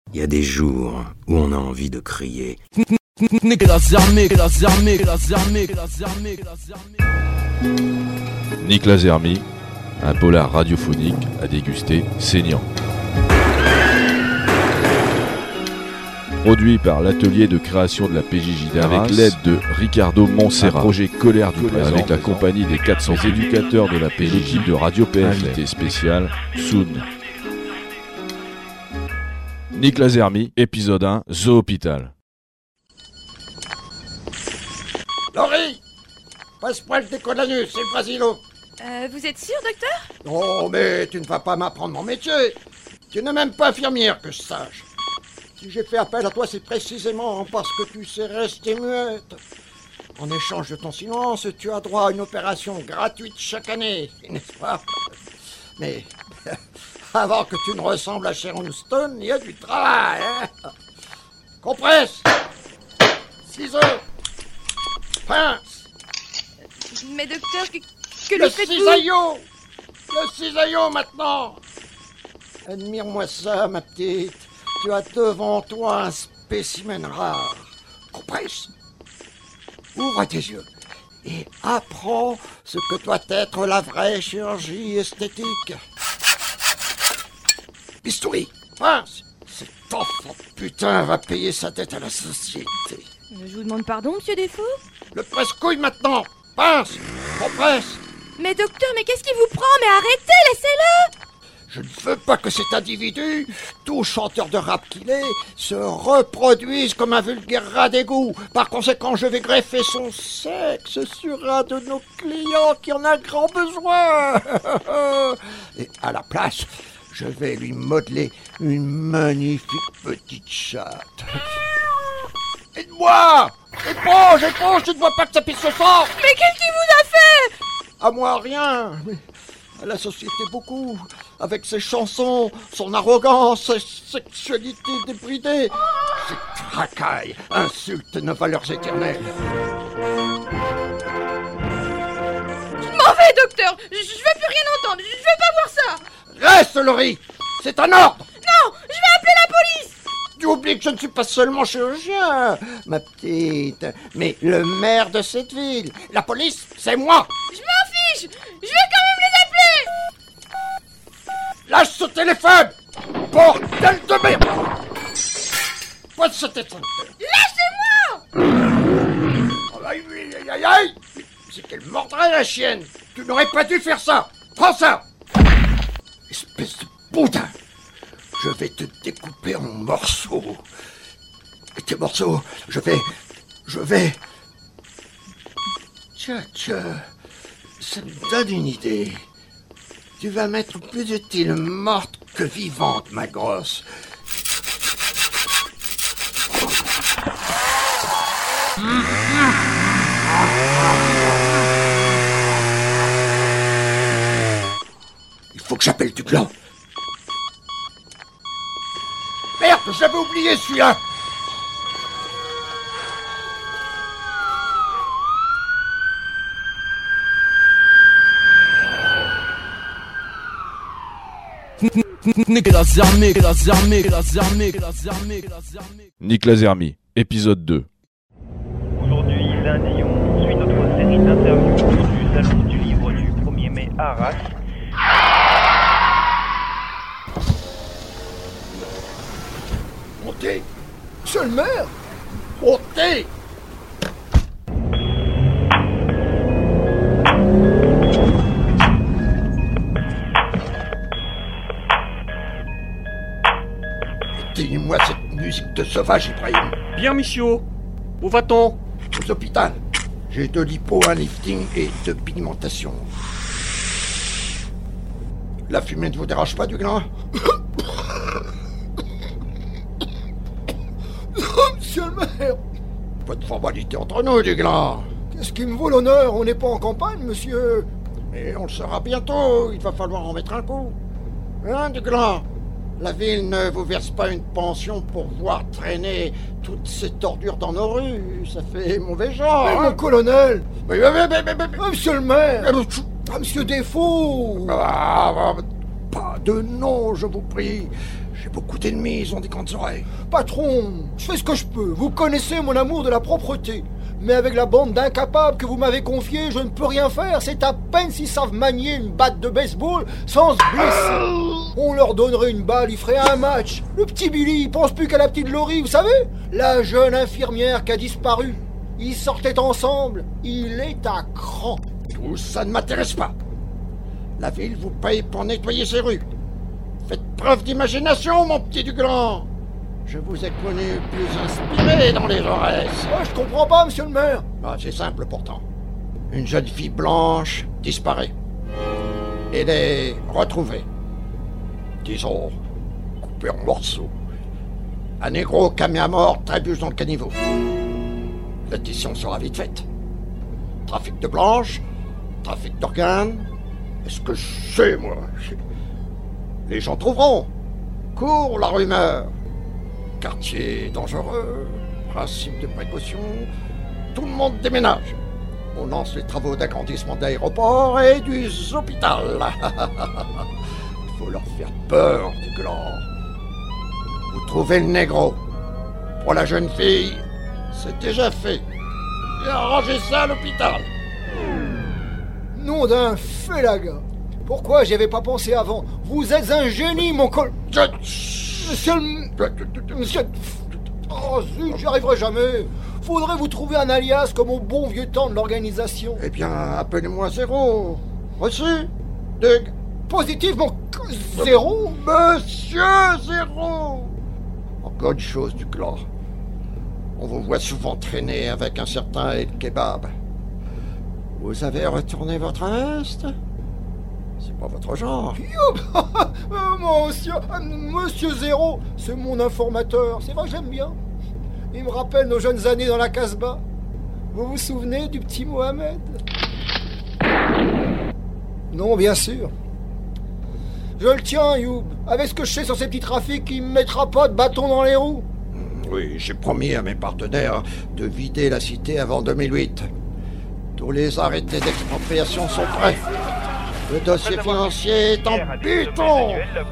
Il y a des jours où on a envie de crier. Nicolas Zermi, un polar radiophonique à déguster saignant. Produit par l'atelier de création de la PJJ d'Arras, avec l'aide de Ricardo Montserrat, projet Colère du Présent, avec la compagnie des 400 éducateurs de la PJJ, l'équipe de Radio PFM, invité spécial, Soun. Nicolas Zermi, épisode 1, Zoopital. Laurie, passe-moi le déco de l'anus, c'est le Brasilo. Vous êtes sûr, docteur? Non, mais tu ne vas pas m'apprendre mon métier. Tu n'es même pas infirmière, que je sache. Si j'ai fait appel à toi, c'est précisément parce que tu sais rester muette. En échange de ton silence, tu as droit à une opération gratuite chaque année, n'est-ce pas? Mais avant que tu ne ressembles à Sharon Stone, il y a du travail, hein? Compresse, ciseaux, pince. Mais docteur, que Le lui faites-vous? cisaillot! Le cisaillot maintenant! Admire-moi ça, ma petite. Tu as devant toi un spécimen rare. Compresse. Ouvre tes yeux et apprends ce que doit être la vraie chirurgie esthétique. Bistouri, pince. Cet enfant putain va payer sa dette à la société. Je vous demande pardon, monsieur Desfaux? Le presse-couille maintenant. Pince. Compresse. Mais docteur, mais qu'est-ce qui vous prend? Mais arrêtez, laissez-le! Je ne veux pas que cet individu, tout chanteur de rap qu'il est, se reproduise comme un vulgaire rat d'égout. Par conséquent, je vais greffer son sexe sur un de nos clients qui en a grand besoin. Et à la place, je vais lui modeler une magnifique petite chatte. Aide-moi! Éponge, tu ne vois pas que ça pisse le sang? Mais qu'est-ce qu'il vous a fait? À moi, rien. Mais à la société, beaucoup. Avec ses chansons, son arrogance, sa sexualité débridée. Ses tracailles insultent nos valeurs éternelles. Je m'en vais, docteur! Je veux plus rien entendre! Je veux pas voir ça! Reste, Laurie! C'est un ordre! Non! Je vais appeler la police! Tu oublies que je ne suis pas seulement chirurgien, ma petite, mais le maire de cette ville. La police, c'est moi! Je m'en fiche! Je vais quand même les appeler! Lâche ce téléphone! Bordel de merde! Pose cet extincteur! Lâchez-moi! Aïe! C'est qu'elle mordrait, la chienne! Tu n'aurais pas dû faire ça! Prends ça! Espèce de putain! Je vais te découper en morceaux. Et tes morceaux, je vais... Tiens, ça me donne une idée. Tu vas m'être plus utile morte que vivante, ma grosse. Il faut que j'appelle Duclan. Merde, j'avais oublié celui-là. Nicolas Zermi, épisode 2. Aujourd'hui, lundi, on suit notre série d'interviews du Salon du Livre du 1er mai à Arras. Montez! Monsieur le maire! Montez! Éteignez-moi cette musique de sauvage, Ibrahim. Bien, monsieur. Où va-t-on? Aux hôpitaux. J'ai de l'hypo, un lifting et de pigmentation. La fumée ne vous dérange pas, Duglin? Monsieur le maire, Pas de formalité entre nous, Duglin. qu'est-ce qui me vaut l'honneur? On n'est pas en campagne, monsieur. Mais on le saura bientôt. Il va falloir en mettre un coup. Hein, Duglin? La ville ne vous verse pas une pension pour voir traîner toutes ces tordures dans nos rues. Ça fait mauvais genre. Mais hein. mon colonel! Mais- Ah, monsieur le maire! Ah, Ah, monsieur Desfaux! pas de nom, je vous prie. J'ai beaucoup d'ennemis, ils ont des grandes oreilles. Patron, je fais ce que je peux. Vous connaissez mon amour de la propreté. Mais avec la bande d'incapables que vous m'avez confiée, je ne peux rien faire. C'est à peine s'ils savent manier une batte de baseball sans se blesser. On leur donnerait une balle, ils feraient un match. Le petit Billy, il pense plus qu'à la petite Laurie, vous savez? La jeune infirmière qui a disparu. Ils sortaient ensemble. Il est à cran. Tout ça ne m'intéresse pas. La ville vous paye pour nettoyer ses rues. Faites preuve d'imagination, mon petit Dugland. Je vous ai connu plus inspiré dans les oreilles. Je comprends pas, monsieur le maire. C'est simple pourtant. Une jeune fille blanche disparaît. Elle est retrouvée. Disons, coupée en morceaux. Un négro camé à mort trébuche dans le caniveau. L'addition sera vite faite. Trafic de blanches, trafic d'organes. Est-ce que je sais, moi? Les gens trouveront. Court la rumeur. Quartier dangereux, principe de précaution. Tout le monde déménage. On lance les travaux d'agrandissement d'aéroport et du hôpital. Il faut leur faire peur, Dugland. Vous trouvez le négro. Pour la jeune fille, c'est déjà fait. Et arrangez ça à l'hôpital. Nom d'un félaga. Pourquoi j'y avais pas pensé avant? Vous êtes un génie, mon col... Monsieur le... Monsieur... Oh zut, j'y arriverai jamais. Faudrait vous trouver un alias comme au bon vieux temps de l'organisation. Eh bien, appelez-moi Zéro. Reçu, Dug. Positif, mon... Zéro? Monsieur Zéro. Encore une chose, Dugland. On vous voit souvent traîner avec un certain El Kebab. Vous avez retourné votre veste? C'est pas votre genre. Monsieur Zéro, c'est mon informateur. C'est vrai, j'aime bien. Il me rappelle nos jeunes années dans la Casbah. Vous vous souvenez du petit Mohamed? Non, bien sûr. Je le tiens, Youb. Avec ce que je sais sur ces petits trafics, il me mettra pas de bâton dans les roues. Oui, j'ai promis à mes partenaires de vider la cité avant 2008. Tous les arrêtés d'expropriation sont prêts. Le dossier financier est en buton.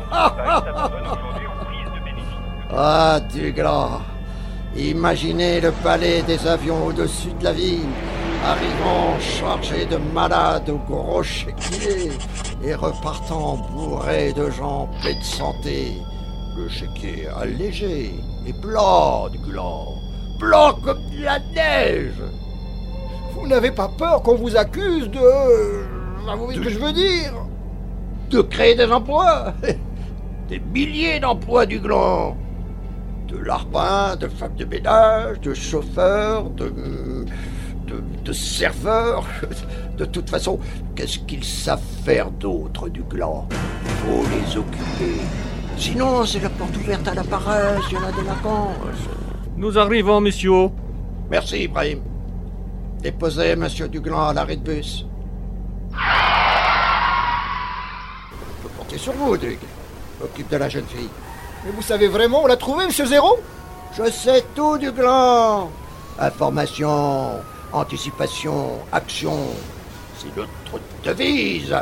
Ah, Dugland. Imaginez le palais des avions au-dessus de la ville, arrivant chargés de malades au gros chéquier et repartant bourrés de gens pleins de santé. Le chéquier allégé et blanc, Dugland. Blanc comme de la neige. Vous n'avez pas peur qu'on vous accuse de... Vous voyez ce que je veux dire? De créer des emplois. Des milliers d'emplois, Dugland. De larbins, de femmes de ménage, de chauffeurs, de serveurs. De toute façon, qu'est-ce qu'ils savent faire d'autre, Dugland? Faut les occuper. Sinon, c'est la porte ouverte à la paresse et à la délinquance. Nous arrivons, monsieur. Merci, Ibrahim. Déposez Monsieur Dugland à l'arrêt de bus. Je peux compter sur vous, Dug. Occupe de la jeune fille. Mais vous savez vraiment où l'a trouvé, monsieur Zéro? Je sais tout, Dugland. Information, anticipation, action. C'est notre devise.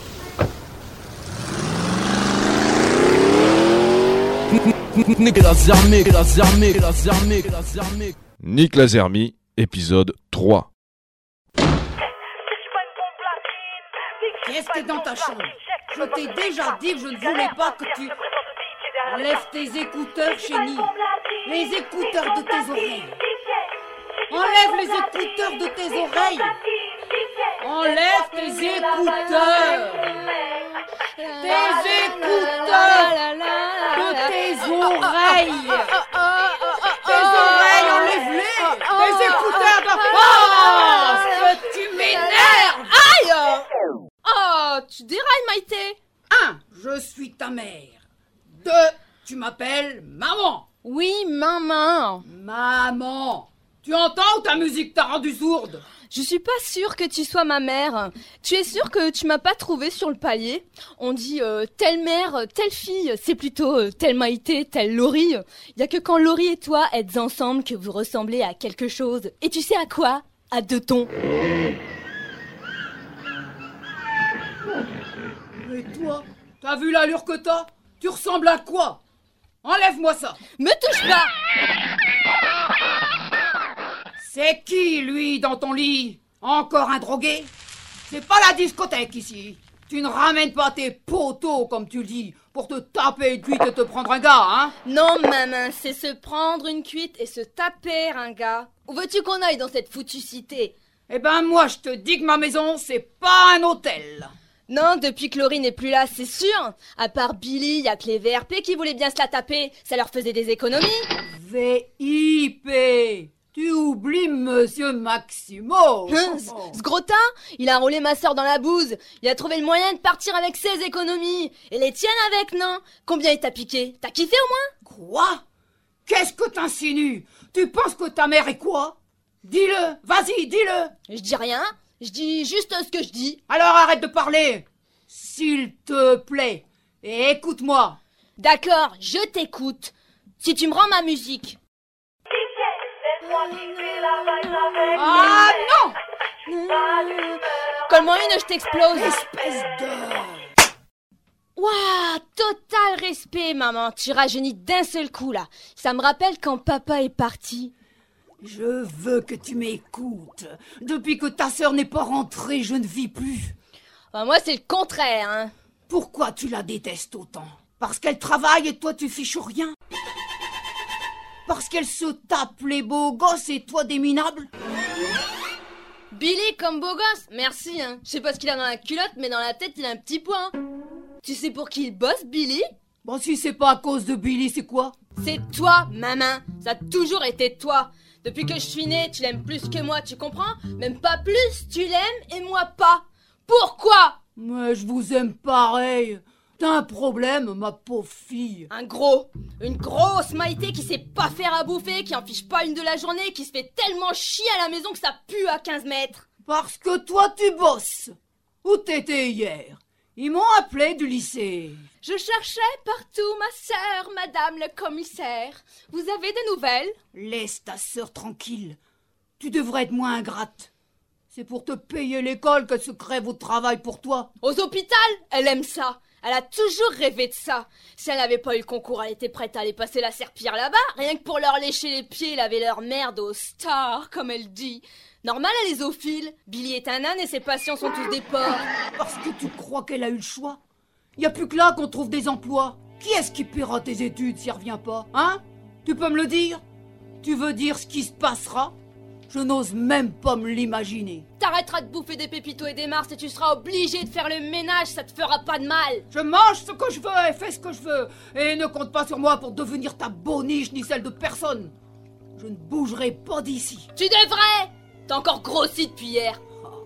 Nick Lazermi, épisode 3. Qu'est-ce que dans ta chambre? Je t'ai déjà dit que je ne voulais pas que tu... Enlève tes écouteurs, chérie. Les écouteurs de tes oreilles. Enlève les écouteurs de tes oreilles. Enlève tes écouteurs. Tes écouteurs de tes oreilles. Tes oreilles, enlève-les. Tes écouteurs de... Oh, tu m'énerves. Aïe! Oh, tu dérailles, Maïté. 1. Je suis ta mère. 2. Tu m'appelles maman. Oui, maman. Maman. Tu entends ou ta musique t'a rendu sourde? Je suis pas sûre que tu sois ma mère. Tu es sûre que tu m'as pas trouvée sur le palier? On dit telle mère, telle fille. C'est plutôt telle Maïté, telle Laurie. Y a que quand Laurie et toi êtes ensemble que vous ressemblez à quelque chose. Et tu sais à quoi? À 2 tons. Et toi, t'as vu l'allure que t'as? Tu ressembles à quoi? Enlève-moi ça. Me touche pas. C'est qui, lui, dans ton lit? Encore un drogué? C'est pas la discothèque, ici. Tu ne ramènes pas tes poteaux, comme tu le dis, pour te taper une cuite et te prendre un gars, hein? Non, maman, c'est se prendre une cuite et se taper un gars. Où veux-tu qu'on aille dans cette foutue cité? Eh ben, moi, je te dis que ma maison, c'est pas un hôtel. Non, depuis que Laurie n'est plus là, c'est sûr. À part Billy, y a que les VRP qui voulaient bien se la taper. Ça leur faisait des économies. VIP. Tu oublies Monsieur Maximo. Ce gros tas, il a enrôlé ma sœur dans la bouse. Il a trouvé le moyen de partir avec ses économies. Et les tiennes avec, non? Combien il t'a piqué? T'as kiffé au moins? Quoi? Qu'est-ce que t'insinues? Tu penses que ta mère est quoi? Dis-le, vas-y, dis-le. Je dis rien, je dis juste ce que je dis. Alors arrête de parler, s'il te plaît, et écoute-moi. D'accord, je t'écoute. Si tu me rends ma musique. Ah non! Colle-moi une, je t'explose. Espèce de... Waouh, total respect, maman. Tu rajeunis d'un seul coup, là. Ça me rappelle quand papa est parti. Je veux que tu m'écoutes. Depuis que ta sœur n'est pas rentrée, je ne vis plus. Enfin, moi, c'est le contraire, hein. Pourquoi tu la détestes autant? Parce qu'elle travaille et toi tu fiches rien? Parce qu'elle se tape les beaux gosses et toi des minables? Billy comme beau gosse, merci, hein. Je sais pas ce qu'il a dans la culotte, mais dans la tête, il a un petit point. Tu sais pour qui il bosse, Billy? Bon, si c'est pas à cause de Billy, c'est quoi? C'est toi, maman. Ça a toujours été toi. Depuis que je suis née, tu l'aimes plus que moi, tu comprends? Même pas plus, tu l'aimes et moi pas. Pourquoi? Mais je vous aime pareil. T'as un problème, ma pauvre fille. Une grosse Maïté qui sait pas faire à bouffer, qui en fiche pas une de la journée, qui se fait tellement chier à la maison que ça pue à 15 mètres. Parce que toi tu bosses. Où t'étais hier? Ils m'ont appelé du lycée. Je cherchais partout ma sœur, madame le commissaire. Vous avez des nouvelles? Laisse ta sœur tranquille. Tu devrais être moins ingrate. C'est pour te payer l'école qu'elle se crève au travail pour toi. Aux hôpitaux, elle aime ça. Elle a toujours rêvé de ça. Si elle n'avait pas eu le concours, elle était prête à aller passer la serpillière là-bas, rien que pour leur lécher les pieds et laver leur merde aux stars, comme elle dit. Normal, elle est zoophile. Billy est un âne et ses patients sont tous des porcs. Parce que tu crois qu'elle a eu le choix? Y a plus que là qu'on trouve des emplois. Qui est-ce qui paiera tes études si elle revient pas? Hein? Tu peux me le dire? Tu veux dire ce qui se passera? Je n'ose même pas me l'imaginer. T'arrêteras de bouffer des pépitos et des mars et tu seras obligé de faire le ménage, ça te fera pas de mal. Je mange ce que je veux et fais ce que je veux. Et ne compte pas sur moi pour devenir ta boniche ni celle de personne. Je ne bougerai pas d'ici. Tu devrais! T'as encore grossi depuis hier.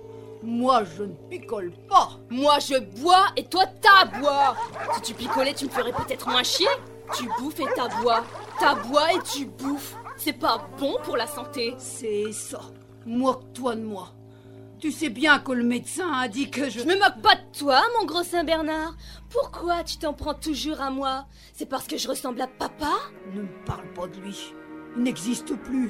Moi, je ne picole pas. Moi, je bois et toi, t'aboies. Si tu picolais, tu me ferais peut-être moins chier. Tu bouffes et t'aboies. T'aboies et tu bouffes. C'est pas bon pour la santé. C'est ça. Moque-toi de moi. Tu sais bien que le médecin a dit que je... Je me moque pas de toi, mon gros Saint-Bernard. Pourquoi tu t'en prends toujours à moi? C'est parce que je ressemble à papa? Ne me parle pas de lui. Il n'existe plus.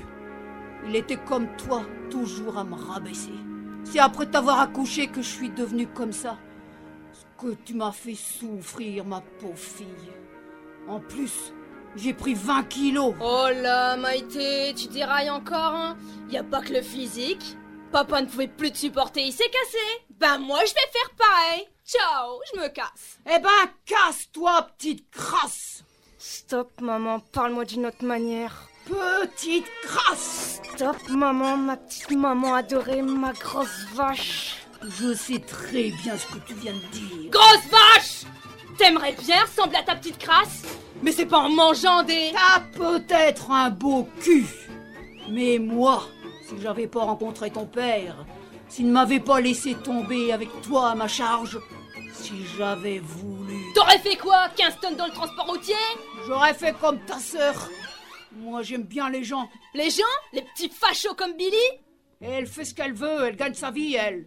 Il était comme toi, toujours à me rabaisser. C'est après t'avoir accouché que je suis devenue comme ça. Ce que tu m'as fait souffrir, ma pauvre fille. En plus, j'ai pris 20 kilos. Oh là, Maïté, tu dérailles encore, hein? Y a pas que le physique. Papa ne pouvait plus te supporter, il s'est cassé. Ben moi, je vais faire pareil. Ciao, je me casse. Eh ben, casse-toi, petite crasse. Stop, maman, parle-moi d'une autre manière. Petite crasse. Stop, maman, ma petite maman adorée, ma grosse vache. Je sais très bien ce que tu viens de dire. Grosse vache! T'aimerais bien ressembler à ta petite crasse? Mais c'est pas en mangeant des... T'as peut-être un beau cul. Mais moi, si j'avais pas rencontré ton père, s'il ne m'avait pas laissé tomber avec toi à ma charge, si j'avais voulu... T'aurais fait quoi? 15 tonnes dans le transport routier? J'aurais fait comme ta sœur. Moi, j'aime bien les gens. Les gens? Les petits fachos comme Billy? Elle fait ce qu'elle veut, elle gagne sa vie, elle.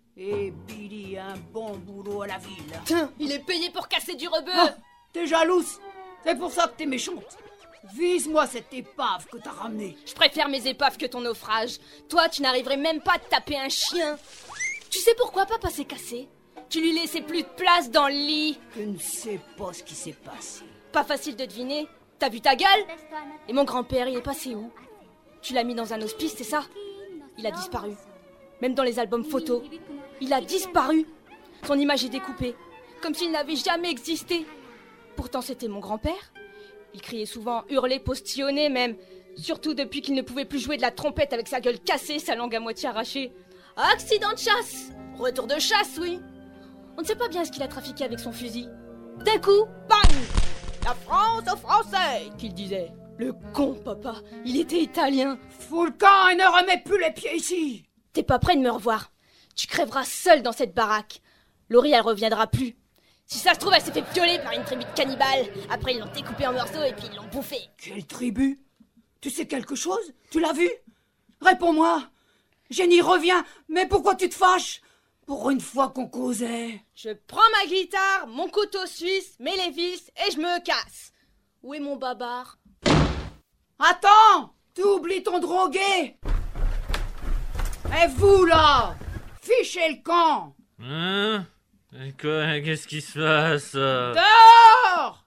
Et Billy a un bon boulot à la ville. Tiens, il est payé pour casser du rebeu. Oh, t'es jalouse? C'est pour ça que t'es méchante. Vise-moi cette épave que t'as ramenée. Je préfère mes épaves que ton naufrage. Toi, tu n'arriverais même pas à te taper un chien. Tu sais pourquoi papa s'est cassé? Tu lui laissais plus de place dans le lit. Je ne sais pas ce qui s'est passé. Pas facile de deviner. T'as vu ta gueule? Et mon grand-père, il est passé où? Tu l'as mis dans un hospice, c'est ça? Il a disparu. Même dans les albums photos. Il a disparu. Son image est découpée. Comme s'il n'avait jamais existé. Pourtant, c'était mon grand-père. Il criait souvent, hurlait, postillonnait même. Surtout depuis qu'il ne pouvait plus jouer de la trompette avec sa gueule cassée, sa langue à moitié arrachée. Accident de chasse! Retour de chasse, oui. On ne sait pas bien ce qu'il a trafiqué avec son fusil. D'un coup, bang! La France aux Français, qu'il disait. Le con, papa. Il était italien. Fous le camp et ne remets plus les pieds ici. T'es pas prêt de me revoir. Tu crèveras seul dans cette baraque. Laurie, elle reviendra plus. Si ça se trouve, elle s'est fait violer par une tribu de cannibales. Après, ils l'ont découpée en morceaux et puis ils l'ont bouffée. Quelle tribu? Tu sais quelque chose? Tu l'as vu? Réponds-moi. Jenny, reviens. Mais pourquoi tu te fâches? Pour une fois qu'on causait. Je prends ma guitare, mon couteau suisse, mes vis et je me casse. Où est mon babar? Attends! T'oublies ton drogué! Et vous, là! Fichez le camp! Hein? Quoi? Qu'est-ce qui se passe? Dehors!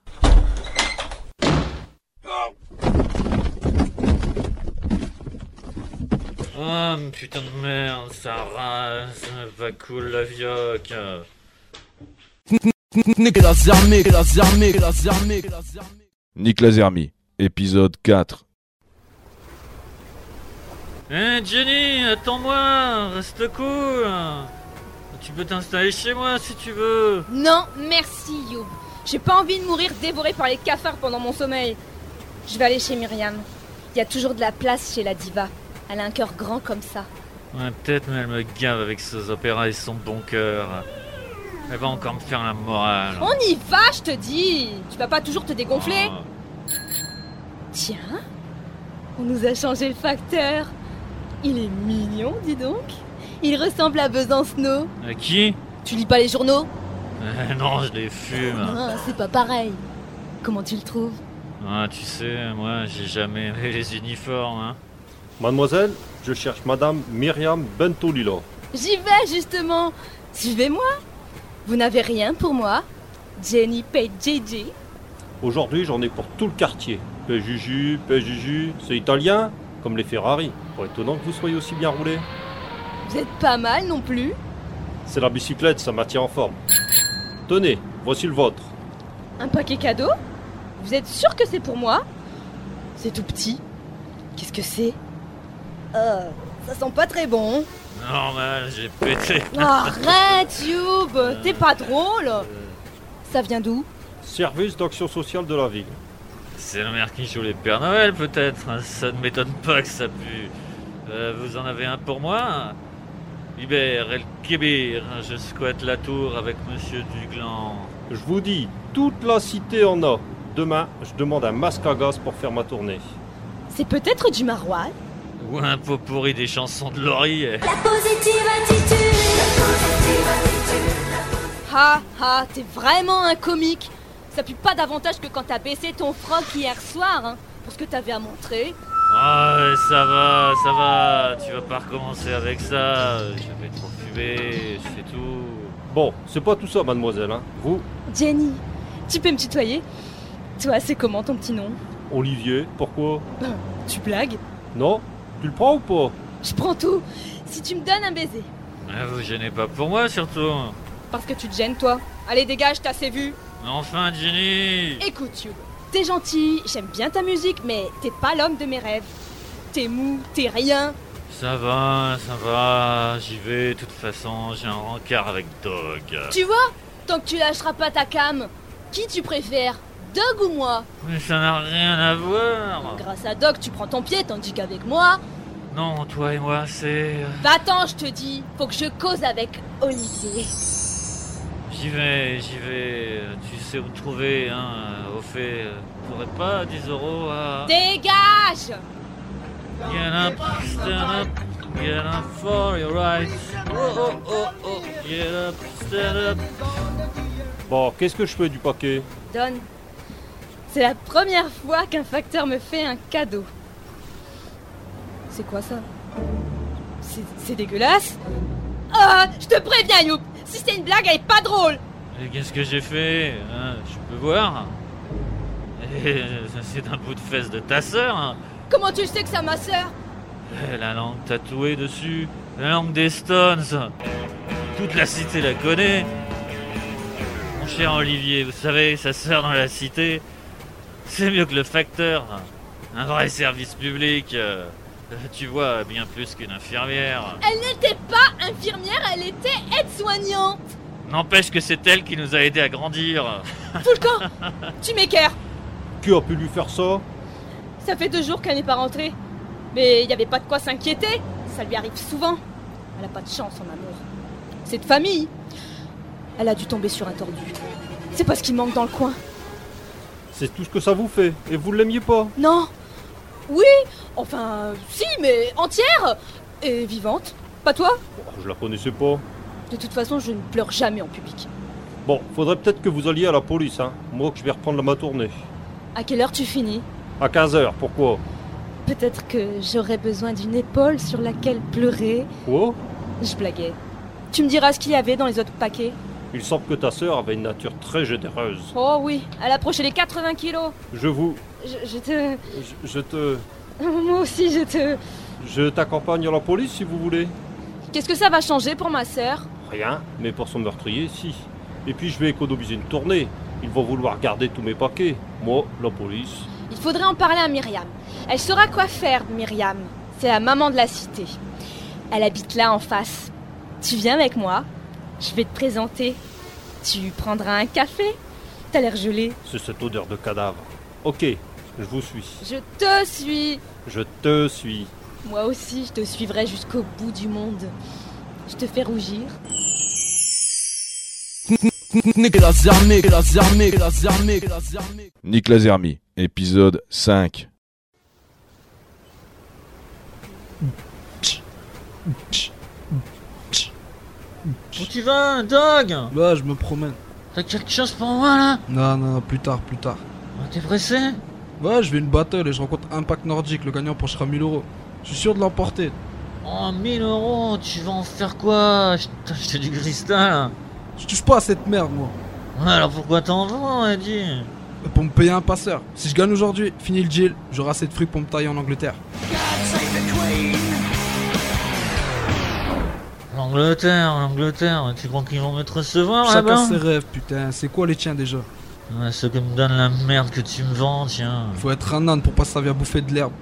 Oh putain de merde, ça rase, c'est pas cool la vioque. Nick Lazermi, épisode 4. Jenny, attends-moi, reste cool. Tu peux t'installer chez moi si tu veux. Non, merci, Youb. J'ai pas envie de mourir dévoré par les cafards pendant mon sommeil. Je vais aller chez Myriam. Il y a toujours de la place chez la diva. Elle a un cœur grand comme ça. Ouais, peut-être, mais elle me gave avec ses opéras et son bon cœur. Elle va encore me faire la morale. On y va, je te dis. Tu vas pas toujours te dégonfler. Tiens, on nous a changé le facteur. Il est mignon, dis donc. Il ressemble à Besancenot. À qui? Tu lis pas les journaux? Non, je les fume. Ah, c'est pas pareil. Comment tu le trouves? Ah, tu sais, moi, j'ai jamais aimé les uniformes, hein. Mademoiselle, je cherche Madame Myriam Bentolila. J'y vais, justement. Suivez-moi. Vous n'avez rien pour moi? Jenny PJJ. Aujourd'hui, j'en ai pour tout le quartier. PJJ, c'est italien, comme les Ferrari. Pas étonnant que vous soyez aussi bien roulé. Vous êtes pas mal non plus. C'est la bicyclette, ça maintient en forme. Tenez, voici le vôtre. Un paquet cadeau? Vous êtes sûr que c'est pour moi? C'est tout petit. Qu'est-ce que c'est? Ça sent pas très bon. Normal, j'ai pété. Arrête, Youb. T'es pas drôle. Ça vient d'où? Service d'action sociale de la ville. C'est la mère qui joue les Pères Noël, peut-être. Ça ne m'étonne pas que ça pue. Vous en avez un pour moi? Hubert El Kébir, je squatte la tour avec Monsieur Duglan. Je vous dis, toute la cité en a. Demain, je demande un masque à gaz pour faire ma tournée. C'est peut-être du maroilles? Ou un pot pourri des chansons de Laurie. La positive attitude. Ha, t'es vraiment un comique. Ça pue pas davantage que quand t'as baissé ton froc hier soir, hein, pour ce que t'avais à montrer. Oh, ça va, tu vas pas recommencer avec ça. J'avais trop fumé, c'est tout. Bon, c'est pas tout ça, mademoiselle, hein. Vous? Jenny, tu peux me tutoyer? Toi, c'est comment ton petit nom? Olivier, pourquoi? Tu blagues? Non? Tu le prends ou pas? Je prends tout, si tu me donnes un baiser. Vous gênez pas pour moi, surtout. Parce que tu te gênes, toi. Allez, dégage, t'as assez vu. Enfin, Jenny. Écoute, Youb, t'es gentil, j'aime bien ta musique, mais t'es pas l'homme de mes rêves. T'es mou, t'es rien. Ça va, j'y vais. De toute façon, j'ai un rencard avec Dog. Tu vois, tant que tu lâcheras pas ta cam, qui tu préfères, Dog ou moi? Mais ça n'a rien à voir. Grâce à Dog, tu prends ton pied, tandis qu'avec moi... Non, toi et moi, c'est... Va-t'en, je te dis, faut que je cause avec Olivier. J'y vais. Tu sais où me trouver, hein. Au fait, t'aurais pas 10 € à... Dégage! Get up, stand up, get up for your rights. Oh, get up, stand up. Bon, qu'est-ce que je fais du paquet? Donne. C'est la première fois qu'un facteur me fait un cadeau. C'est quoi ça? C'est dégueulasse. Ah, je te préviens, Youb. Si c'est une blague, elle est pas drôle. Et qu'est-ce que j'ai fait, hein? Je peux voir? C'est un bout de fesse de ta sœur, hein. Comment tu sais que c'est ma sœur? La langue tatouée dessus, la langue des Stones. Toute la cité la connaît. Mon cher Olivier, vous savez, sa sœur dans la cité, c'est mieux que le facteur. Un vrai service public. Tu vois, bien plus qu'une infirmière. Elle n'était pas infirmière, elle était aide-soignante. N'empêche que c'est elle qui nous a aidés à grandir. Fous le camp. Tu m'équerres. Qui a pu lui faire ça? Ça fait 2 jours qu'elle n'est pas rentrée. Mais il n'y avait pas de quoi s'inquiéter. Ça lui arrive souvent. Elle a pas de chance en amour. C'est de famille. Elle a dû tomber sur un tordu. C'est pas ce qui manque dans le coin. C'est tout ce que ça vous fait. Et vous l'aimiez pas? Non. Oui. Enfin, si, mais entière. Et vivante. Pas toi? Je la connaissais pas. De toute façon, je ne pleure jamais en public. Bon, faudrait peut-être que vous alliez à la police, hein. Moi que je vais reprendre ma tournée. À quelle heure tu finis? À 15h, pourquoi? Peut-être que j'aurais besoin d'une épaule sur laquelle pleurer. Quoi? Je blaguais. Tu me diras ce qu'il y avait dans les autres paquets. Il semble que ta sœur avait une nature très généreuse. Oh oui, elle approchait les 80 kilos. Je te... Moi aussi, Je t'accompagne à la police si vous voulez. Qu'est-ce que ça va changer pour ma sœur? Rien, mais pour son meurtrier, si. Et puis je vais économiser une tournée. Ils vont vouloir garder tous mes paquets. Moi, la police... Il faudrait en parler à Myriam. Elle saura quoi faire, Myriam. C'est la maman de la cité. Elle habite là en face. Tu viens avec moi? Je vais te présenter. Tu prendras un café? T'as l'air gelé. C'est cette odeur de cadavre. Ok, je vous suis. Je te suis. Je te suis. Moi aussi, je te suivrai jusqu'au bout du monde. Je te fais rougir. Nick Lazermi, épisode 5. Où tu vas, Dog? Bah, je me promène. T'as quelque chose pour moi, là? Non, plus tard. T'es pressé? Ouais, je vais une battle et je rencontre Impact Nordique, le gagnant penchera 1000 €. Je suis sûr de l'emporter. Oh, 1000 €, tu vas en faire quoi? Je t'ai acheté du cristal. Je touche pas à cette merde, moi. Ouais, alors pourquoi t'en vends, Eddie? Pour me payer un passeur. Si je gagne aujourd'hui, fini le deal, j'aurai assez de fric pour me tailler en Angleterre. L'Angleterre, tu crois qu'ils vont me recevoir Chacun là-bas? ses rêves, putain. C'est quoi les tiens déjà? Ouais, ceux qui me donnent la merde que tu me vends, tiens. Faut être un âne pour pas se servir à bouffer de l'herbe.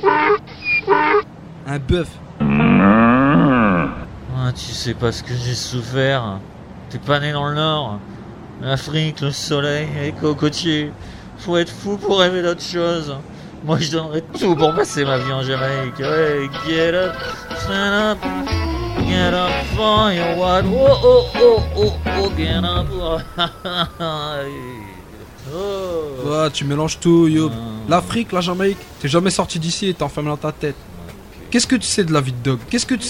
Un bœuf. Ah, tu sais pas ce que j'ai souffert. T'es pas né dans le Nord. L'Afrique, le soleil, les cocotiers. Faut être fou pour rêver d'autre chose. Moi, je donnerais tout pour passer ma vie en Jamaïque. Ouais, get up, stand up, get up for your what? Oh, get up. Oh. Ouais, tu mélanges tout, yo. L'Afrique, la Jamaïque, t'es jamais sorti d'ici et t'es enfermé dans ta tête. Qu'est-ce que tu sais de la vie de Dog? C'est comme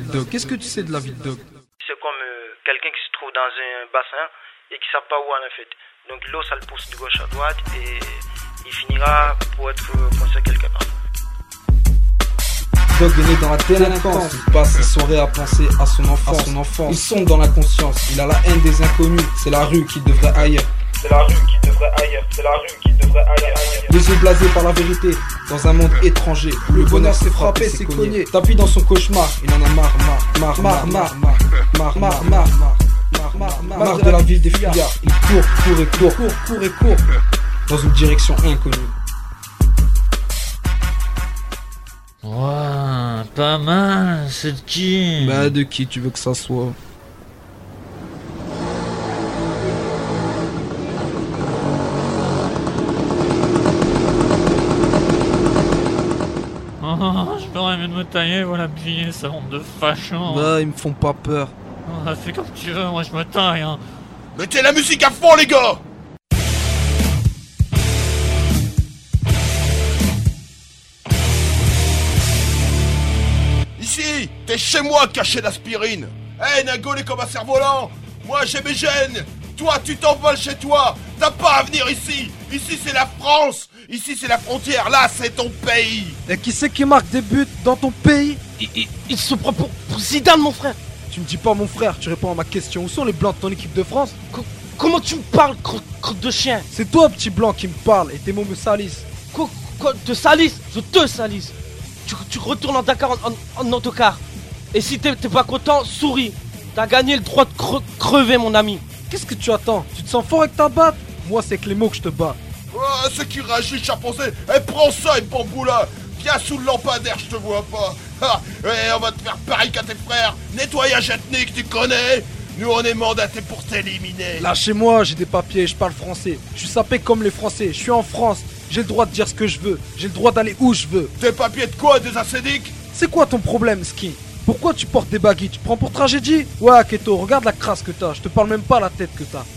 quelqu'un qui se trouve dans un bassin et qui ne sait pas où en fait. Donc l'eau, ça le pousse de gauche à droite et il finira pour être coincé quelque part. Dog est né dans la délinquance, il passe ses soirées à penser à son enfance. Il sombre dans l'inconscience, il a la haine des inconnus, c'est la rue qui devrait haïr. Les yeux blasés par la vérité, dans un monde étranger, où le bonheur s'est frappé, s'est cogné. Tapis dans son cauchemar, il en a marre de la ville des fuyards. Il court, dans une direction inconnue. Ouah, pas mal, c'est de qui? Bah, de qui tu veux que ça soit? Je l'aurais aimé de me tailler, voilà, piller, ça honte de fachant. Bah, ils me font pas peur. Oh, fais comme tu veux, moi je me taille, hein. Mettez la musique à fond, les gars! Ici, t'es chez moi, caché d'aspirine. Hey, Nagolé comme un cerf-volant. Moi, j'ai mes gènes. Toi, tu t'envoles chez toi. T'as pas à venir ici. Ici, c'est la France. Ici, c'est la frontière. Là, c'est ton pays. Et qui c'est qui marque des buts dans ton pays? Il se prend pour Zidane, mon frère. Tu me dis pas mon frère, tu réponds à ma question. Où sont les blancs de ton équipe de France? Comment tu me parles, crotte? crotte de chien. C'est toi, petit blanc, qui me parle et tes mots me salissent. Quoi te salisse? Je te salisse. Tu retournes en Dakar en autocar. Et si t'es pas content, souris. T'as gagné le droit de crever, mon ami. Qu'est-ce que tu attends? Tu te sens fort avec ta batte? Moi, c'est avec les mots que je te bats. Oh, ceux qui réagissent, chimpanzé. Prends ça, une bamboula. Viens sous le lampadaire, je te vois pas. On va te faire pareil qu'à tes frères. Nettoyage ethnique, tu connais? Nous, on est mandatés pour t'éliminer. Lâchez-moi, j'ai des papiers, je parle français. Je suis sapé comme les Français, je suis en France. J'ai le droit de dire ce que je veux. J'ai le droit d'aller où je veux. Des papiers de quoi? Des acédiques? C'est quoi ton problème, Ski? Pourquoi tu portes des baguilles? Tu prends pour tragédie? Ouais, Keto, regarde la crasse que t'as. Je te parle même pas la tête que t'as.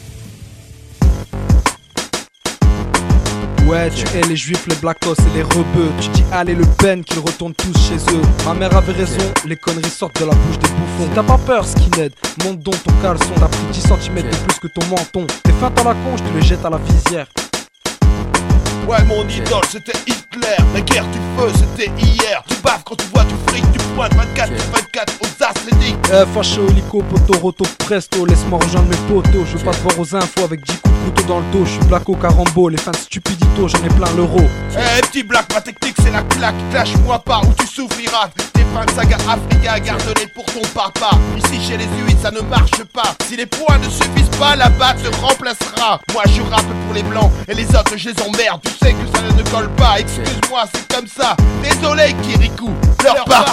Ouais, tu hais les juifs, les blackos et les rebeux. Tu dis allez le Ben qu'ils retournent tous chez eux. Ma mère avait raison, les conneries sortent de la bouche des bouffons. T'as pas peur, skinhead, monte donc ton caleçon. T'as pris 10 cm de plus que ton menton. Tes feintes à la con, je te les jette à la visière. Ouais, mon idole, c'était Hitler. La guerre du feu, c'était hier. Tu baves quand tu vois du fric, tu pointes 24 aux athlétiques. Facho, hélico, poto, roto, presto. Laisse-moi rejoindre mes potos. Je veux pas te voir aux infos avec 10 coups de couteau dans le dos. Je suis blacko, carambo, les fins de stupidito, j'en ai plein l'euro. Petit black, ma technique c'est la claque. Lâche-moi pas ou tu souffriras. Tes fins de saga Africa, garde-les pour ton papa. Ici chez les huiles ça ne marche pas. Si les points ne suffisent pas, la batte te remplacera. Moi je rappe pour les blancs et les autres je les emmerde. Tu sais que ça ne colle pas, excuse-moi c'est comme ça. Désolé Kirikou, pleure pas.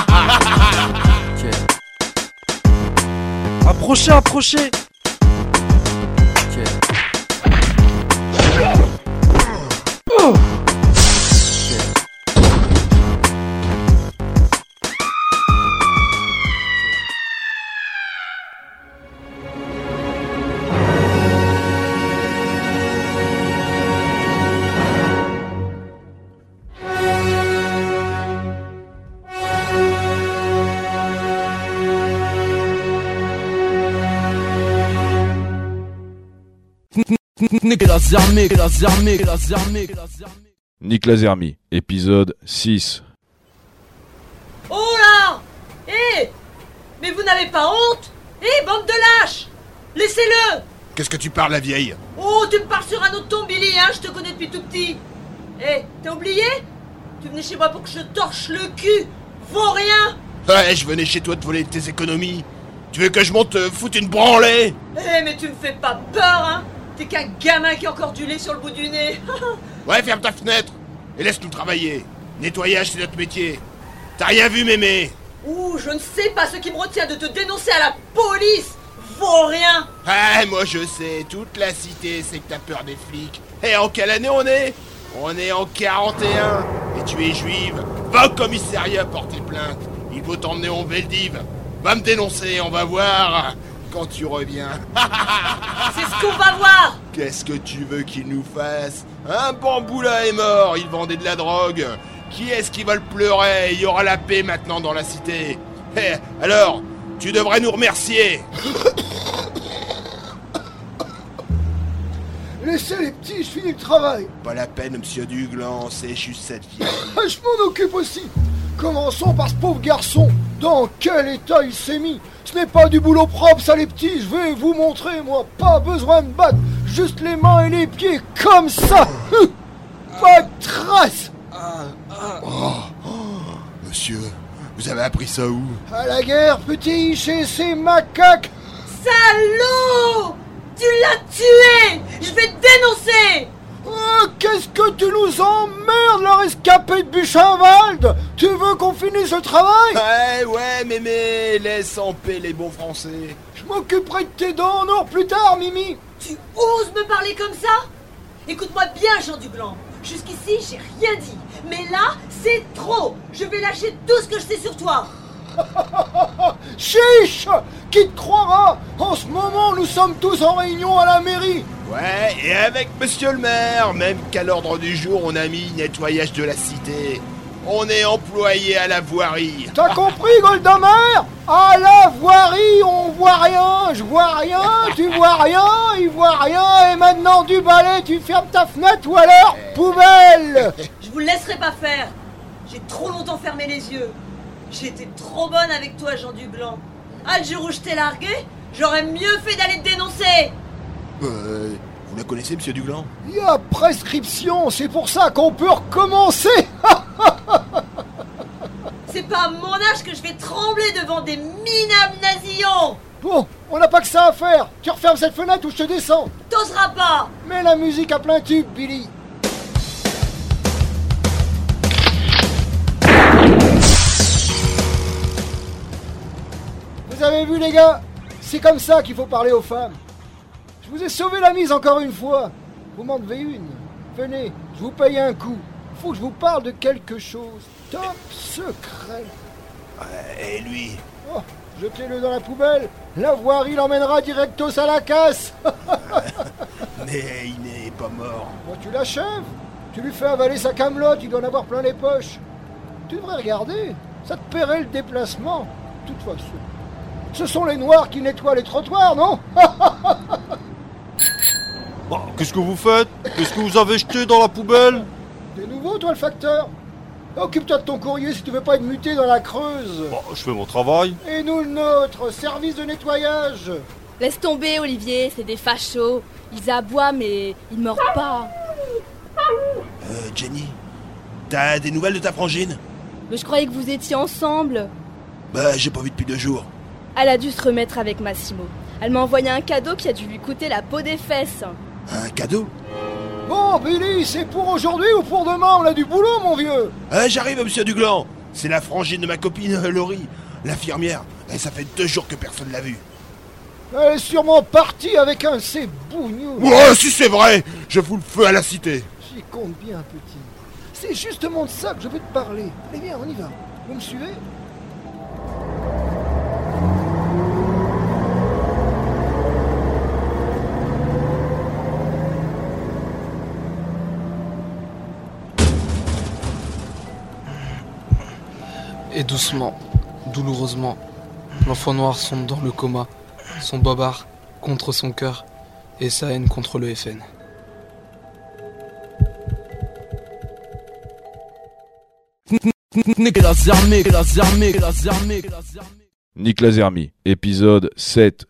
Approchez, approchez. Nick Lazermi, épisode 6. Oh là! Mais vous n'avez pas honte? Bande de lâches! Laissez-le! Qu'est-ce que tu parles, la vieille? Oh, tu me parles sur un autre ton, Billy, hein? Je te connais depuis tout petit. T'as oublié? Tu venais chez moi pour que je torche le cul. Vaut rien! Ouais, je venais chez toi te voler tes économies. Tu veux que je monte foutre une branlée? Mais tu me fais pas peur, hein? T'es qu'un gamin qui a encore du lait sur le bout du nez. Ouais, ferme ta fenêtre et laisse-nous travailler. Nettoyage, c'est notre métier. T'as rien vu, mémé? Ouh, je ne sais pas ce qui me retient de te dénoncer à la police. Vaut rien. Moi je sais, toute la cité sait que t'as peur des flics. En quelle année on est? On est en 41. Et tu es juive. Va au commissariat porter plainte. Il faut t'emmener en Veldiv. Va me dénoncer, on va voir quand tu reviens. C'est ce qu'on va voir. Qu'est-ce que tu veux qu'il nous fasse? Un bamboula est mort, il vendait de la drogue. Qui est-ce qui va le pleurer? Il y aura la paix maintenant dans la cité. Alors, tu devrais nous remercier. Laissez les petits, je finis le travail. Pas la peine, monsieur Duglan, c'est juste cette fille. Je m'en occupe aussi. Commençons par ce pauvre garçon. Dans quel état il s'est mis? Ce n'est pas du boulot propre, ça les petits. Je vais vous montrer, moi. Pas besoin de battre. Juste les mains et les pieds, comme ça. Pas de trace. Monsieur, vous avez appris ça où? À la guerre, petit, chez ces macaques. Salaud! Tu l'as tué! Je vais te dénoncer! Oh, qu'est-ce que tu nous emmerdes, leur escapé de Buchenwald! Tu veux qu'on finisse le travail? Ouais, mémé, laisse en paix les bons français. Je m'occuperai de tes dents en or plus tard, Mimi. Tu oses me parler comme ça? Écoute-moi bien, Jean Duglan. Jusqu'ici, j'ai rien dit. Mais là, c'est trop. Je vais lâcher tout ce que je sais sur toi. Chiche! Qui te croira? En ce moment, nous sommes tous en réunion à la mairie. Ouais, et avec monsieur le maire, même qu'à l'ordre du jour, on a mis nettoyage de la cité. On est employé à la voirie. T'as compris, Goldamer? À la voirie, on voit rien, je vois rien, tu vois rien, il voit rien, et maintenant du balai, tu fermes ta fenêtre ou alors poubelle. Je vous laisserai pas faire. J'ai trop longtemps fermé les yeux. J'étais trop bonne avec toi, Jean Duglan. Le jour où je t'ai largué, j'aurais mieux fait d'aller te dénoncer. Vous Vous la connaissez, monsieur Duglan? Il y a prescription, c'est pour ça qu'on peut recommencer. C'est pas à mon âge que je vais trembler devant des minables nazillons. Bon, on n'a pas que ça à faire. Tu refermes cette fenêtre ou je te descends. T'oseras pas. Mets la musique à plein tube, Billy. Vous avez vu, les gars? C'est comme ça qu'il faut parler aux femmes. Je vous ai sauvé la mise encore une fois. Vous m'en devez une. Venez, je vous paye un coup. Faut que je vous parle de quelque chose. Top secret. Et lui? Oh, jetez-le dans la poubelle. La voirie l'emmènera directos à la casse. Mais il n'est pas mort. Bon, tu l'achèves. Tu lui fais avaler sa camelote, il doit en avoir plein les poches. Tu devrais regarder. Ça te paierait le déplacement. De toute façon, ce sont les noirs qui nettoient les trottoirs, non? Bon, qu'est-ce que vous faites? Qu'est-ce que vous avez jeté dans la poubelle? T'es nouveau, toi, le facteur? Occupe-toi de ton courrier si tu veux pas être muté dans la Creuse. Bon, je fais mon travail. Et nous, le nôtre, service de nettoyage. Laisse tomber, Olivier, c'est des fachos. Ils aboient, mais ils mordent pas. Jenny, t'as des nouvelles de ta frangine? Mais je croyais que vous étiez ensemble. Bah, j'ai pas vu depuis 2 jours. Elle a dû se remettre avec Massimo. Elle m'a envoyé un cadeau qui a dû lui coûter la peau des fesses. Un cadeau? Bon, Billy, c'est pour aujourd'hui ou pour demain? On a du boulot, mon vieux. J'arrive, monsieur Duglan. C'est la frangine de ma copine Laurie, l'infirmière. Et ça fait 2 jours que personne l'a vue. Elle est sûrement partie avec un de ces bougnous. Oh, si c'est vrai, je fous le feu à la cité. J'y compte bien, petit. C'est justement de ça que je veux te parler. Eh bien, on y va. Vous me suivez? Et doucement, douloureusement, l'enfant noir sombre dans le coma, son bobard contre son cœur et sa haine contre le FN. Nick Lazermi, épisode 7.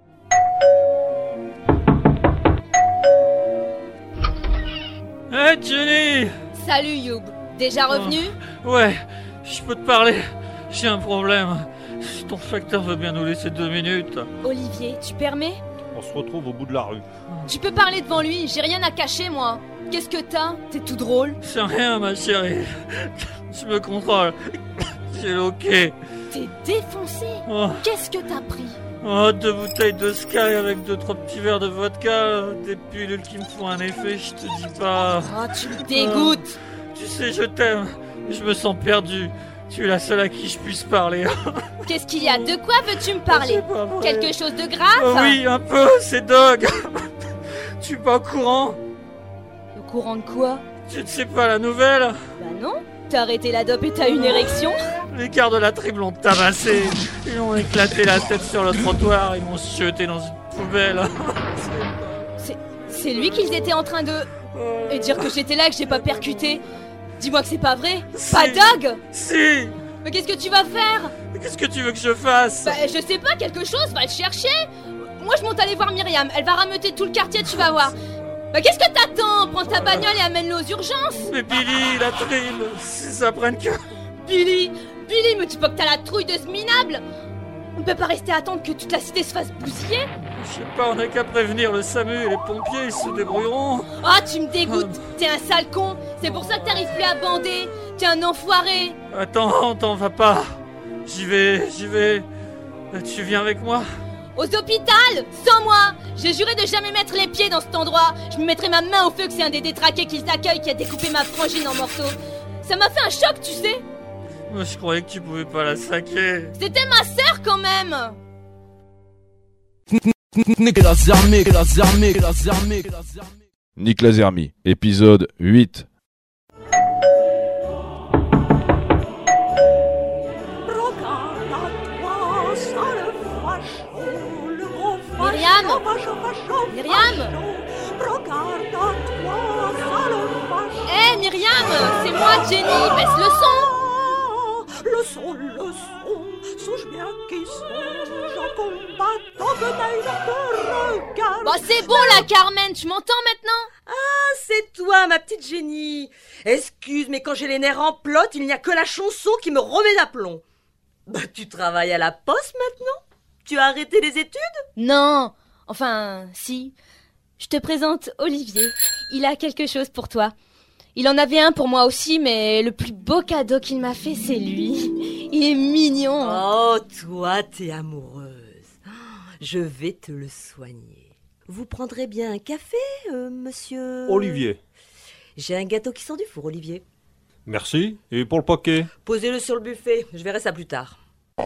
Hey Jenny! Salut Youb, déjà revenu? Ouais, je peux te parler. J'ai un problème. Si ton facteur veut bien nous laisser 2 minutes. Olivier, tu permets? On se retrouve au bout de la rue. Tu peux parler devant lui, j'ai rien à cacher moi. Qu'est-ce que t'as? T'es tout drôle. C'est rien ma chérie. Je me contrôle. C'est ok. T'es défoncé. Oh. Qu'est-ce que t'as pris? Oh, 2 bouteilles de Sky avec 2-3 petits verres de vodka. Des pilules qui me font un effet, je te dis pas. Oh, tu me dégoûtes. Tu sais, je t'aime. Je me sens perdu. Tu es la seule à qui je puisse parler. Qu'est-ce qu'il y a? De quoi veux-tu me parler? Quelque chose de grave? Oui, un peu, c'est Dog. Tu es pas au courant? Au courant de quoi? Tu ne sais pas la nouvelle? Bah non. T'as arrêté la dope et t'as une érection? Les gars de la tribu l'ont tabassé. Ils m'ont éclaté la tête sur le trottoir. Ils m'ont jeté dans une poubelle. C'est lui qu'ils étaient en train de... Et dire que j'étais là et que j'ai pas percuté. Dis-moi que c'est pas vrai. Si. Pas Dog? Si. Mais qu'est-ce que tu vas faire? Qu'est-ce que tu veux que je fasse? Bah je sais pas, quelque chose, va le chercher. Moi je monte aller voir Myriam, elle va rameuter tout le quartier, tu vas voir. Bah qu'est-ce que t'attends? Prends ta bagnole et amène-le aux urgences. Mais Billy, la tribu, si ça prenne que... Billy, mais tu peux que t'as la trouille de ce minable. On peut pas rester à attendre que toute la cité se fasse bousiller. Je sais pas, on a qu'à prévenir le SAMU et les pompiers, ils se débrouilleront. Ah, tu me dégoûtes, t'es un sale con. C'est pour ça que t'arrives plus à bander. T'es un enfoiré. Attends, t'en vas pas. J'y vais. Tu viens avec moi? Aux hôpitaux? Sans moi. J'ai juré de jamais mettre les pieds dans cet endroit. Je me mettrai ma main au feu que c'est un des détraqués qui t'accueille qui a découpé ma frangine en morceaux. Ça m'a fait un choc, tu sais. Moi, je croyais que tu pouvais pas la saquer. C'était ma sœur quand même. Nick Lazermi, épisode 8. Myriam. Hé Myriam, c'est moi Jenny, baisse le son. Le son, songe bien qui songe en combattant de Maynard te regarde. Bah c'est bon là, Carmen, tu m'entends maintenant? Ah, c'est toi, ma petite génie. Excuse, mais quand j'ai les nerfs en plot, il n'y a que la chanson qui me remet d'aplomb. Bah, tu travailles à la poste maintenant? Tu as arrêté les études? Non, enfin, si. Je te présente Olivier. Il a quelque chose pour toi. Il en avait un pour moi aussi, mais le plus beau cadeau qu'il m'a fait, c'est lui. Il est mignon. Oh, toi, t'es amoureuse. Je vais te le soigner. Vous prendrez bien un café, monsieur... Olivier. J'ai un gâteau qui sort du four, Olivier. Merci. Et pour le paquet? Posez-le sur le buffet, je verrai ça plus tard.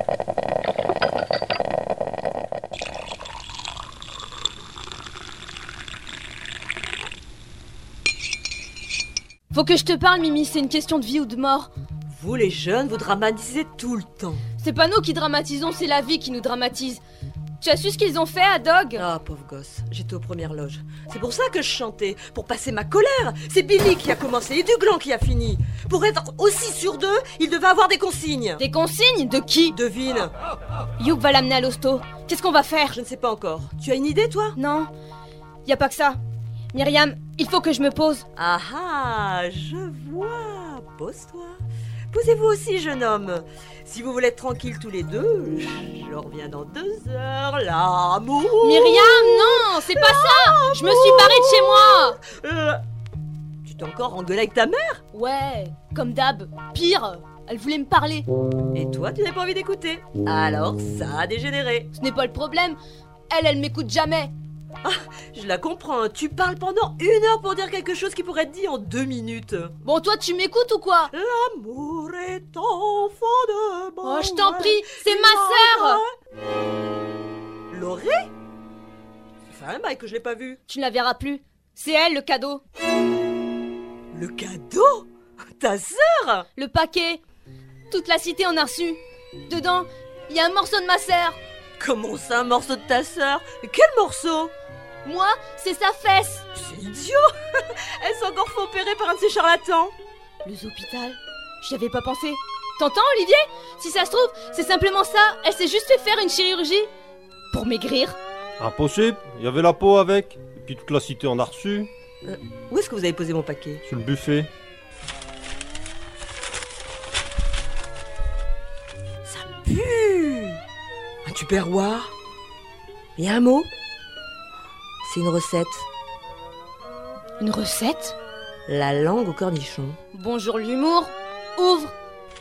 Faut que je te parle, Mimi, c'est une question de vie ou de mort. Vous, les jeunes, vous dramatisez tout le temps. C'est pas nous qui dramatisons, c'est la vie qui nous dramatise. Tu as su ce qu'ils ont fait à Dog? Ah, pauvre gosse, j'étais aux premières loges. C'est pour ça que je chantais, pour passer ma colère. C'est Billy qui a commencé et Duglan qui a fini. Pour être aussi sur d'eux, il devait avoir des consignes. Des consignes? De qui? Devine. Youp va l'amener à l'hosto. Qu'est-ce qu'on va faire? Je ne sais pas encore. Tu as une idée, toi? Non, y a pas que ça. Myriam, il faut que je me pose. Ah ah, je vois. Pose-toi. Posez-vous aussi, jeune homme. Si vous voulez être tranquilles tous les deux, je reviens dans 2 heures. L'amour. Myriam, non, c'est pas ça. Je me suis barrée de chez moi. Tu t'es encore engueulée avec ta mère? Ouais, comme d'hab. Pire, elle voulait me parler. Et toi, tu n'as pas envie d'écouter. Alors, ça a dégénéré. Ce n'est pas le problème. Elle m'écoute jamais. Ah, je la comprends, tu parles pendant 1 heure pour dire quelque chose qui pourrait être dit en 2 minutes. Bon, toi, tu m'écoutes ou quoi? L'amour est enfant de bon. Oh, je t'en prie, c'est ma sœur. Laurie? Ça fait un bail que je l'ai pas vue. Tu ne la verras plus. C'est elle, le cadeau. Le cadeau? Ta sœur? Le paquet. Toute la cité en a reçu. Dedans, il y a un morceau de ma sœur. Comment ça, un morceau de ta sœur? Quel morceau? Moi, c'est sa fesse. C'est idiot. Elle s'est encore fait opérer par un de ces charlatans. Les hôpitaux, j'y avais pas pensé. T'entends, Olivier? Si ça se trouve, c'est simplement ça. Elle s'est juste fait faire une chirurgie. Pour maigrir. Impossible, il y avait la peau avec. Et puis toute la cité en a reçu. Où est-ce que vous avez posé mon paquet? Sur le buffet. Ça pue. Un tupperware. Il y a un mot? C'est une recette. Une recette? La langue au cornichon. Bonjour l'humour. Ouvre.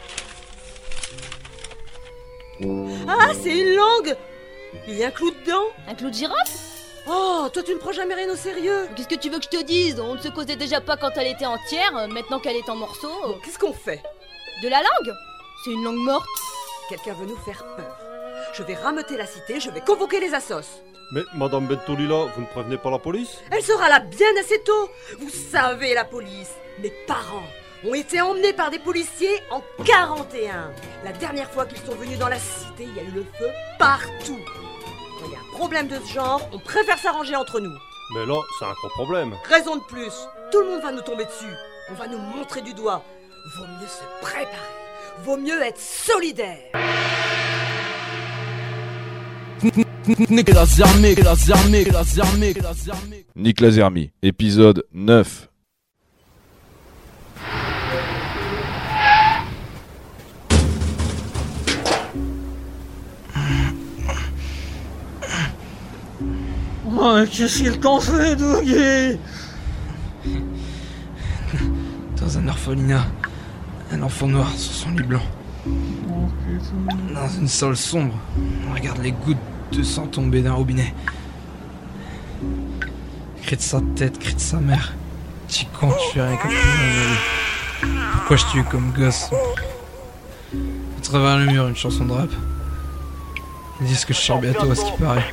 Ah, c'est une langue. Il y a un clou dedans. Un clou de girafe? Oh, toi tu ne prends jamais rien au sérieux. Qu'est-ce que tu veux que je te dise? On ne se causait déjà pas quand elle était entière, maintenant qu'elle est en morceaux. Bon, qu'est-ce qu'on fait? De la langue? C'est une langue morte. Quelqu'un veut nous faire peur. Je vais rameuter la cité, je vais convoquer les assos. Mais Madame Bentolila, vous ne prévenez pas la police? Elle sera là bien assez tôt. Vous savez, la police. Mes parents ont été emmenés par des policiers en 41. La dernière fois qu'ils sont venus dans la cité, il y a eu le feu partout. Quand il y a un problème de ce genre, on préfère s'arranger entre nous. Mais là, c'est un gros problème. Raison de plus. Tout le monde va nous tomber dessus. On va nous montrer du doigt. Vaut mieux se préparer. Vaut mieux être solidaire. Nick Lazermi, épisode 9. Oh, qu'est-ce qu'il t'en fait, Dougie? Dans un orphelinat, un enfant noir sur son lit blanc. Dans une salle sombre, on regarde les gouttes de sang tomber d'un robinet. Cri de sa tête, cri de sa mère. Petit con, tu fais rien comme tout. Pourquoi je tue comme gosse? À travers le mur, une chanson de rap. Ils disent que je sors bientôt à ce qui paraît.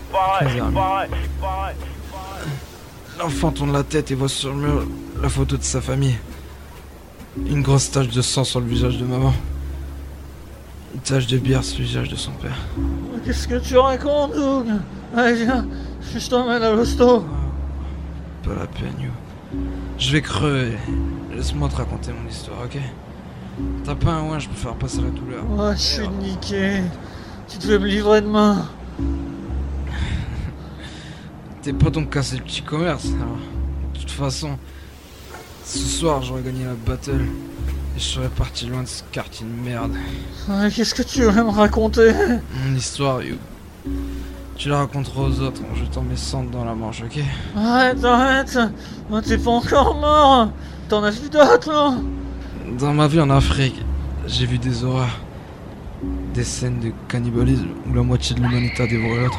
L'enfant tourne la tête et voit sur le mur la photo de sa famille. Une grosse tache de sang sur le visage de maman. Une tache de bière sur le visage de son père. Qu'est-ce que tu racontes, Doug? Allez, viens, je t'emmène à l'hosto. Pas la peine, yo. Je vais crever. Laisse-moi te raconter mon histoire, ok? T'as pas un ouinge pour faire passer la douleur. Oh, je suis niqué. Tu devais me livrer demain. T'es pas donc cassé le petit commerce, alors. De toute façon, ce soir j'aurais gagné la battle et je serais parti loin de ce quartier de merde. Ouais, qu'est-ce que tu veux me raconter? Mon histoire, You. Tu la raconteras aux autres en jetant mes cendres dans la manche, ok? Arrête. Oh, t'es pas encore mort. T'en as vu d'autres, non? Dans ma vie en Afrique, j'ai vu des horreurs. Des scènes de cannibalisme où la moitié de l'humanité a dévoré l'autre.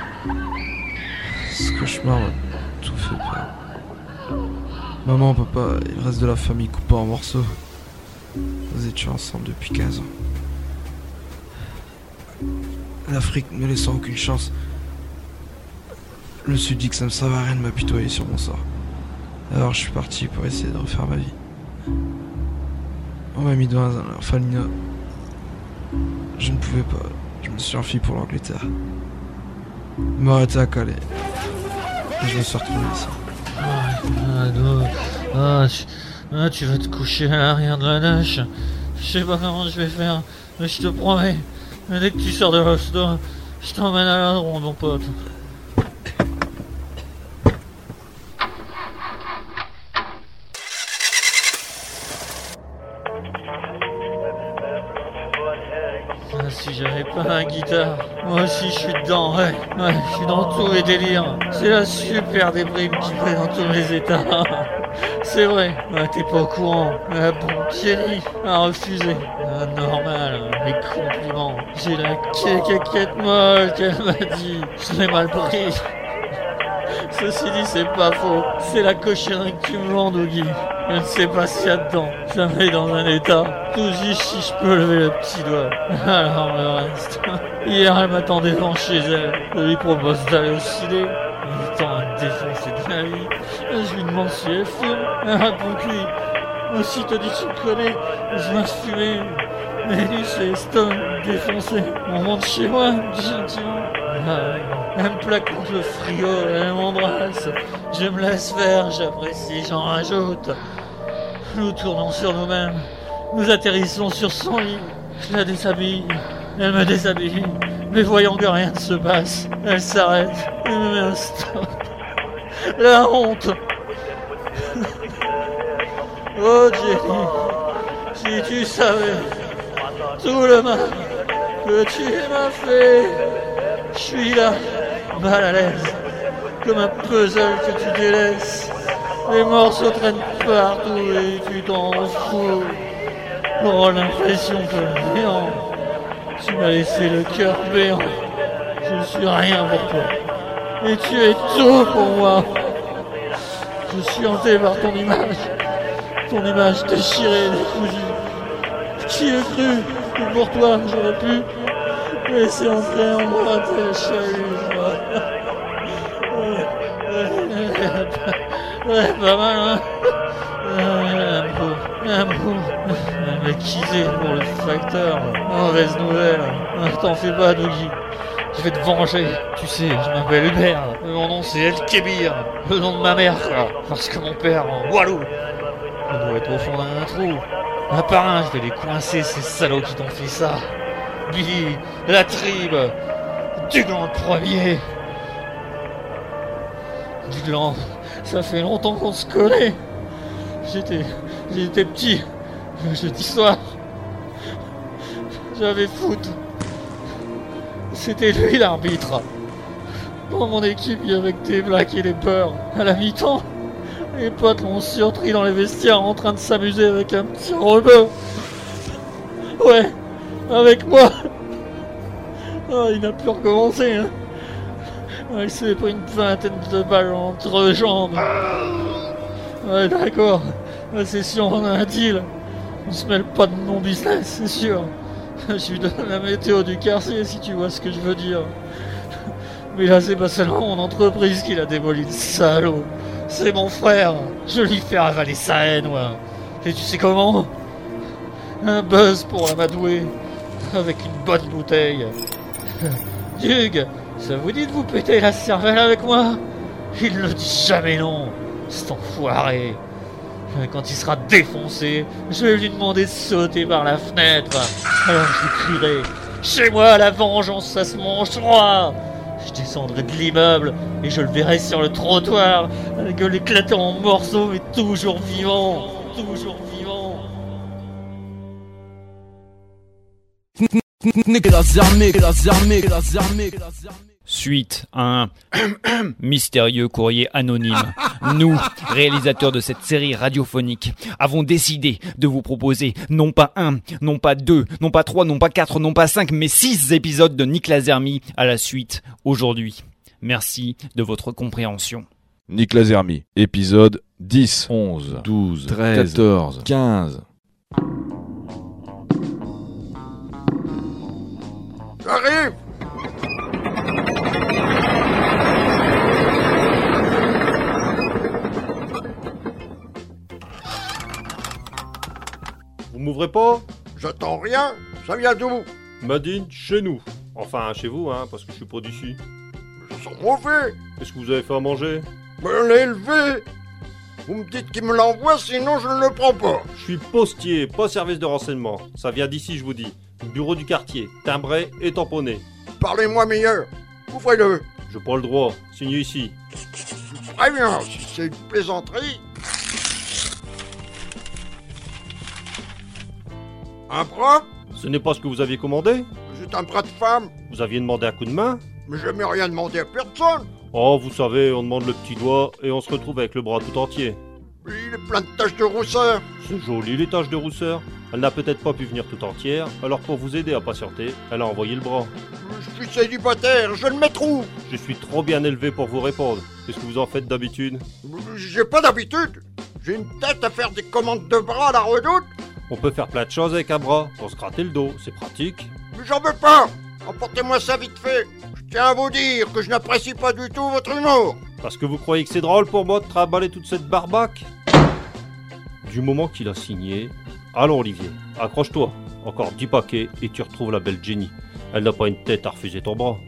Ce cauchemar m'a tout fait peur. Maman, papa et le reste de la famille coupés en morceaux. Nous étions ensemble depuis 15 ans. L'Afrique ne laissant aucune chance. Je me suis dit que ça ne me servait à rien de m'apitoyer sur mon sort. Alors je suis parti pour essayer de refaire ma vie. On m'a mis dans un orphelinat. Je ne pouvais pas. Je me suis enfui pour l'Angleterre. Il m'a arrêté à Calais. Et je me suis retrouvé ici. Tu vas te coucher à l'arrière de la nage. Je sais pas comment je vais faire, mais je te promets, dès que tu sors de l'hosto, je t'emmène à la ronde, mon pote. Si j'avais pas ma guitare, moi aussi je suis dedans, ouais, je suis dans tous les délires. C'est la super déprime qui fait dans tous les états. C'est vrai, t'es pas au courant. La Kenny a refusé. Normal, les compliments. J'ai la caquette molle qu'elle m'a dit. Je l'ai mal pris. Ceci dit, c'est pas faux. C'est la cochonnerie que tu me vends, Doggy. Je ne sais pas s'il y a dedans. Ça me met dans un état. Tout juste si je peux lever le petit doigt. Alors le reste. Hier, elle m'attendait devant chez elle. Je lui propose d'aller au ciné. Il tend à me défoncer de la vie. Je lui demande si elle fume. Elle répond que oui. Aussi te dit tu me connais. Je viens fumer. Mais lui c'est Stone défoncé. On rentre chez moi gentiment. Elle me plaque contre le frigo, elle m'embrasse. Je me laisse faire, j'apprécie, j'en rajoute. Nous tournons sur nous-mêmes. Nous atterrissons sur son lit. Je la déshabille. Elle me déshabille. Mais voyant que rien ne se passe, elle s'arrête et me met un stop. La honte. Oh Jenny, si tu savais tout le mal que tu m'as fait. Je suis là, mal à l'aise, comme un puzzle que tu délaisses. Les morceaux traînent partout et tu t'en fous. Oh l'impression que néant. Tu m'as laissé le cœur béant. Je ne suis rien pour toi. Et tu es tout pour moi. Je suis hanté par ton image. Ton image déchirée, décousue. Qui eût cru que pour toi j'aurais pu laisser entrer en moi tes chahuts. Ouais, pas mal, hein. Un beau. Mais qui c'est pour le facteur? Mauvaise nouvelle. T'en fais pas, Doggy. Je vais te venger. Tu sais, je m'appelle Hubert. Mon nom c'est El Kébir. Le nom de ma mère, quoi. Parce que mon père, Walou, il doit être au fond d'un trou. Un par un, je vais les coincer, ces salauds qui t'ont fait ça. Billy, la tribe, Dugland le premier. Dugland, ça fait longtemps qu'on se connaît. J'étais petit, jeudi soir. J'avais foot. C'était lui l'arbitre. Dans mon équipe, il y avait que des blacks et des peurs. À la mi-temps, les potes l'ont surpris dans les vestiaires en train de s'amuser avec un petit rebeu. Ouais, avec moi. Oh, il n'a plus recommencé, hein. Ouais, il s'est pris une vingtaine de balles entre jambes. Ouais, d'accord. Ouais, c'est sûr, on a un deal. On se mêle pas de mon business, c'est sûr. Je lui donne la météo du quartier, si tu vois ce que je veux dire. Mais là, c'est pas seulement mon entreprise qui l'a démoli, le salaud. C'est mon frère. Je lui fais avaler sa haine, ouais. Et tu sais comment? Un buzz pour l'amadouer. Avec une bonne bouteille. Dug, ça vous dit de vous péter la cervelle avec moi? Il ne dit jamais non, cet enfoiré. Quand il sera défoncé, je vais lui demander de sauter par la fenêtre. Alors je lui crierai « Chez moi, la vengeance, ça se mange droit !» Je descendrai de l'immeuble et je le verrai sur le trottoir, la gueule éclatée en morceaux, mais toujours vivant, toujours vivant. Suite à un mystérieux courrier anonyme, nous, réalisateurs de cette série radiophonique, avons décidé de vous proposer non pas 1, non pas 2, non pas 3, non pas 4, non pas 5, mais 6 épisodes de Nick Lazermi à la suite aujourd'hui. Merci de votre compréhension. Nick Lazermi, épisode 10, 11, 12, 13, 14, 15... J'arrive! Vous m'ouvrez pas? J'attends rien, ça vient d'où? Madine, chez nous. Enfin, chez vous, hein, parce que je suis pas d'ici. Ça sent mauvais. Qu'est-ce que vous avez fait à manger? Me l'ai élevé. Vous me dites qu'il me l'envoie, sinon je ne le prends pas. Je suis postier, pas service de renseignement. Ça vient d'ici, je vous dis. Bureau du quartier, timbré et tamponné. Parlez-moi meilleur. Ouvrez-le. J'ai pas le droit. Signez ici. Très bien, si c'est une plaisanterie. Un bras? Ce n'est pas ce que vous aviez commandé? C'est un bras de femme. Vous aviez demandé un coup de main? Mais je n'ai rien demandé à personne. Oh, vous savez, on demande le petit doigt et on se retrouve avec le bras tout entier. Il est plein de taches de rousseur. C'est joli les taches de rousseur. Elle n'a peut-être pas pu venir tout entière, alors pour vous aider à patienter, elle a envoyé le bras. Je suis célibataire, je ne me trouve. Je suis trop bien élevé pour vous répondre. Qu'est-ce que vous en faites d'habitude? J'ai pas d'habitude. J'ai une tête à faire des commandes de bras à la Redoute. On peut faire plein de choses avec un bras, pour se gratter le dos, c'est pratique. Mais j'en veux pas. Emportez-moi ça vite fait. Je tiens à vous dire que je n'apprécie pas du tout votre humour. Parce que vous croyez que c'est drôle pour moi de trimballer toute cette barbaque? Du moment qu'il a signé... Allons Olivier, accroche-toi. Encore 10 paquets et tu retrouves la belle Jenny. Elle n'a pas une tête à refuser ton bras.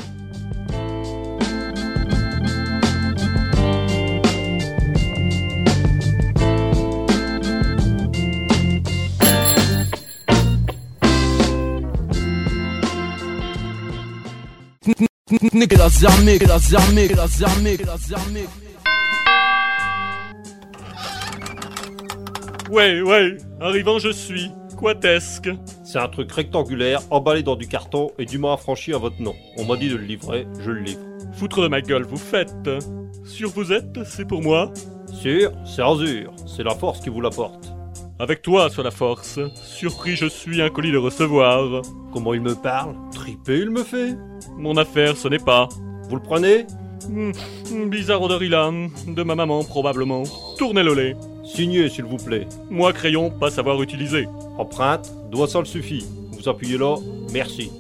Ouais, arrivant je suis. Quatesque. C'est un truc rectangulaire, emballé dans du carton et dûment affranchi à votre nom. On m'a dit de le livrer, je le livre. Foutre de ma gueule, vous faites. Sûr vous êtes, c'est pour moi? Sûr, c'est Azur, c'est la force qui vous l'apporte. Avec toi soit la force. Surpris je suis un colis de recevoir. Comment il me parle? Tripé il me fait. Mon affaire ce n'est pas. Vous le prenez? Bizarre odorilan, de ma maman probablement. Tournez-le lait. Signez s'il vous plaît. Moi crayon, pas savoir utiliser. Empreinte, doigt ça le suffit. Vous appuyez là, merci.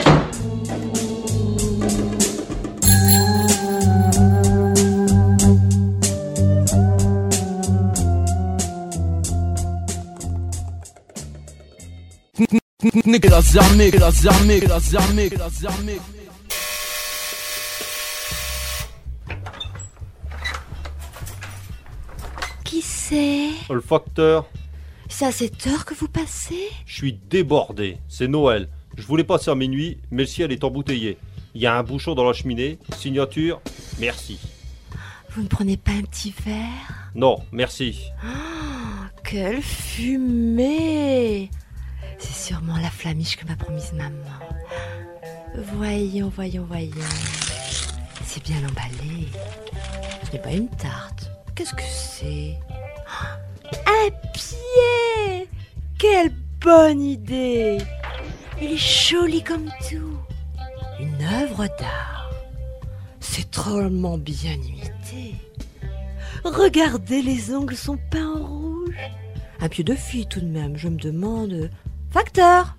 Qui c'est? Le facteur. C'est à cette heure que vous passez? Je suis débordé, c'est Noël. Je voulais passer à minuit, mais le ciel est embouteillé. Il y a un bouchon dans la cheminée, signature, merci. Vous ne prenez pas un petit verre? Non, merci. Oh, quelle fumée! C'est sûrement la flamiche que m'a promise maman. Voyons. C'est bien emballé. Ce n'est pas une tarte. Qu'est-ce que c'est? Un pied! Quelle bonne idée! Il est joli comme tout. Une œuvre d'art. C'est drôlement bien imité. Regardez, les ongles sont peints en rouge. Un pied de fille tout de même, je me demande... Facteur!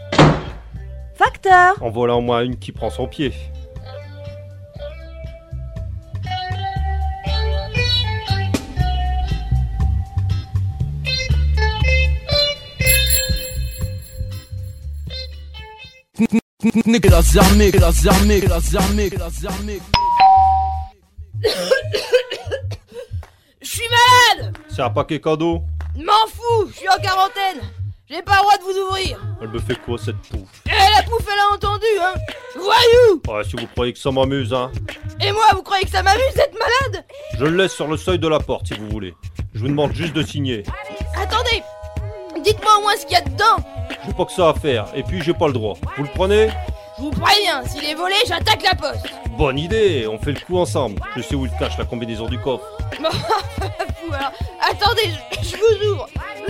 En voilà au moins une qui prend son pied. Je suis malade! C'est un paquet cadeau. M'en fous, je suis en quarantaine. J'ai pas le droit de vous ouvrir. Elle me fait quoi cette pouffe? La pouffe, elle a entendu, hein. Voyou. Ouais, si vous croyez que ça m'amuse, hein. Et moi, vous croyez que ça m'amuse d'être malade? Je le laisse sur le seuil de la porte si vous voulez. Je vous demande juste de signer. Attendez, dites-moi au moins ce qu'il y a dedans. J'ai pas que ça à faire, et puis j'ai pas le droit. Vous le prenez? Je vous préviens, s'il est volé, j'attaque la poste. Bonne idée, on fait le coup ensemble. Je sais où il cache la combinaison du coffre. Bon, fou alors. Attendez, je vous ouvre.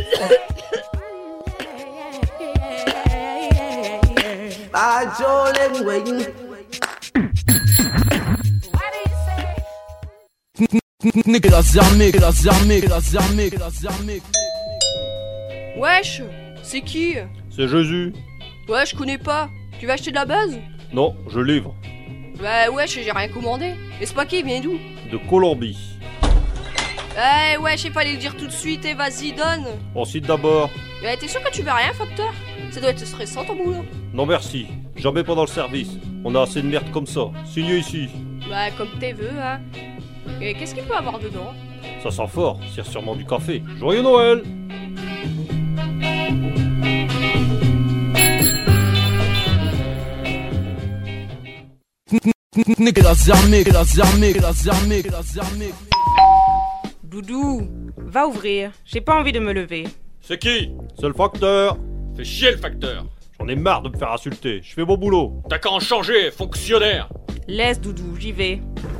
Wesh, c'est qui? C'est Jésus. Ouais, je connais pas. Tu vas acheter de la base? Non, je livre. Bah wesh, j'ai rien commandé. Et ce paquet vient d'où? De Colombie. Wesh, il fallait le dire tout de suite et vas-y, donne. On cite d'abord. T'es sûr que tu veux rien, facteur? Ça doit être stressant ton boulot. Non merci, jamais pas dans le service. On a assez de merde comme ça. Signez ici. Bah comme tes vœux, hein. Et qu'est-ce qu'il peut avoir dedans? Ça sent fort, c'est sûrement du café. Joyeux Noël! Doudou, va ouvrir. J'ai pas envie de me lever. C'est qui? C'est le facteur. Fais chier le facteur. J'en ai marre de me faire insulter. Je fais mon boulot. T'as qu'à en changer, fonctionnaire. Laisse Doudou, j'y vais.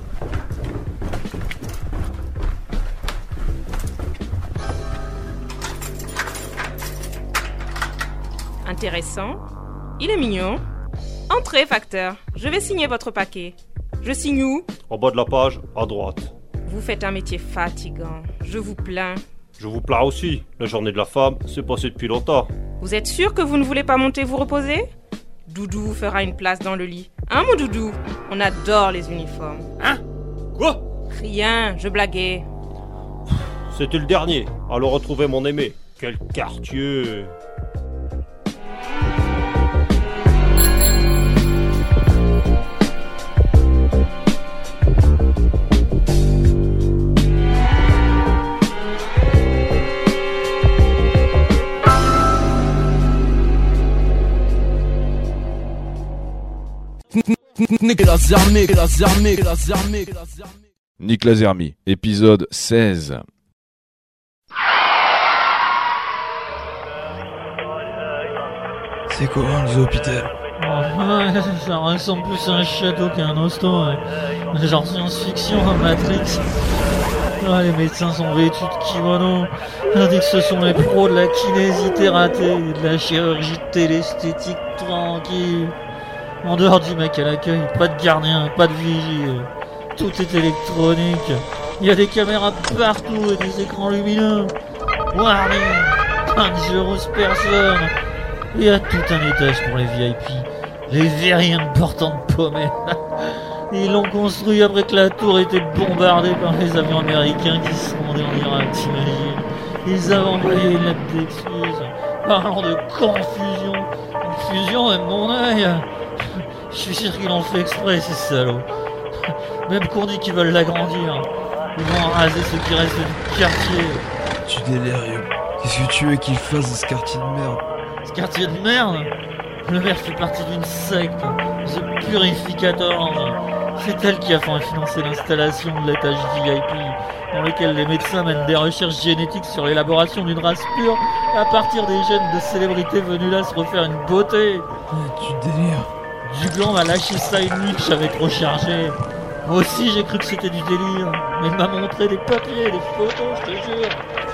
Intéressant. Il est mignon. Entrez, facteur. Je vais signer votre paquet. Je signe où? En bas de la page, à droite. Vous faites un métier fatigant. Je vous plains. Je vous plains aussi. La journée de la femme, c'est passé depuis longtemps. Vous êtes sûr que vous ne voulez pas monter vous reposer? Doudou vous fera une place dans le lit. Hein, mon Doudou? On adore les uniformes. Hein? Quoi? Rien, je blaguais. C'était le dernier. Alors retrouvez mon aimé. Quel quartier! Nick Lazermi, épisode 16. C'est comment les hôpitaux? Ça ressemble plus à un château qu'à un hosto, ouais. Genre science-fiction, Matrix. Ah, les médecins sont vêtus de kimono. On dit que ce sont les pros de la kinésithérapie et de la chirurgie télesthétique tranquille. En dehors du mec à l'accueil, pas de gardien, pas de vigie. Tout est électronique. Il y a des caméras partout et des écrans lumineux. Warning, dangerous person. Il y a tout un étage pour les VIP. Les vériens portant de pommettes. Ils l'ont construit après que la tour était bombardée par les avions américains qui se rendaient en Irak, t'imagines. Ils avaient envoyé une lettre d'excuse, parlant de confusion. Une fusion, même mon œil. Je suis sûr qu'ils l'ont fait exprès, ces salauds. Même qu'on dit qu'ils veulent l'agrandir. Ils vont raser ce qui reste du quartier. Tu délires, Yo. Qu'est-ce que tu veux qu'ils fassent de ce quartier de merde? Ce quartier de merde? Le maire fait partie d'une secte, The Purificators. C'est elle qui a financé l'installation de l'étage VIP, dans lequel les médecins mènent des recherches génétiques sur l'élaboration d'une race pure à partir des gènes de célébrités venues là se refaire une beauté. Tu délires. Duglan m'a lâché ça une nuit que j'avais trop chargé. Moi aussi j'ai cru que c'était du délire, mais il m'a montré des papiers, des photos, je te jure.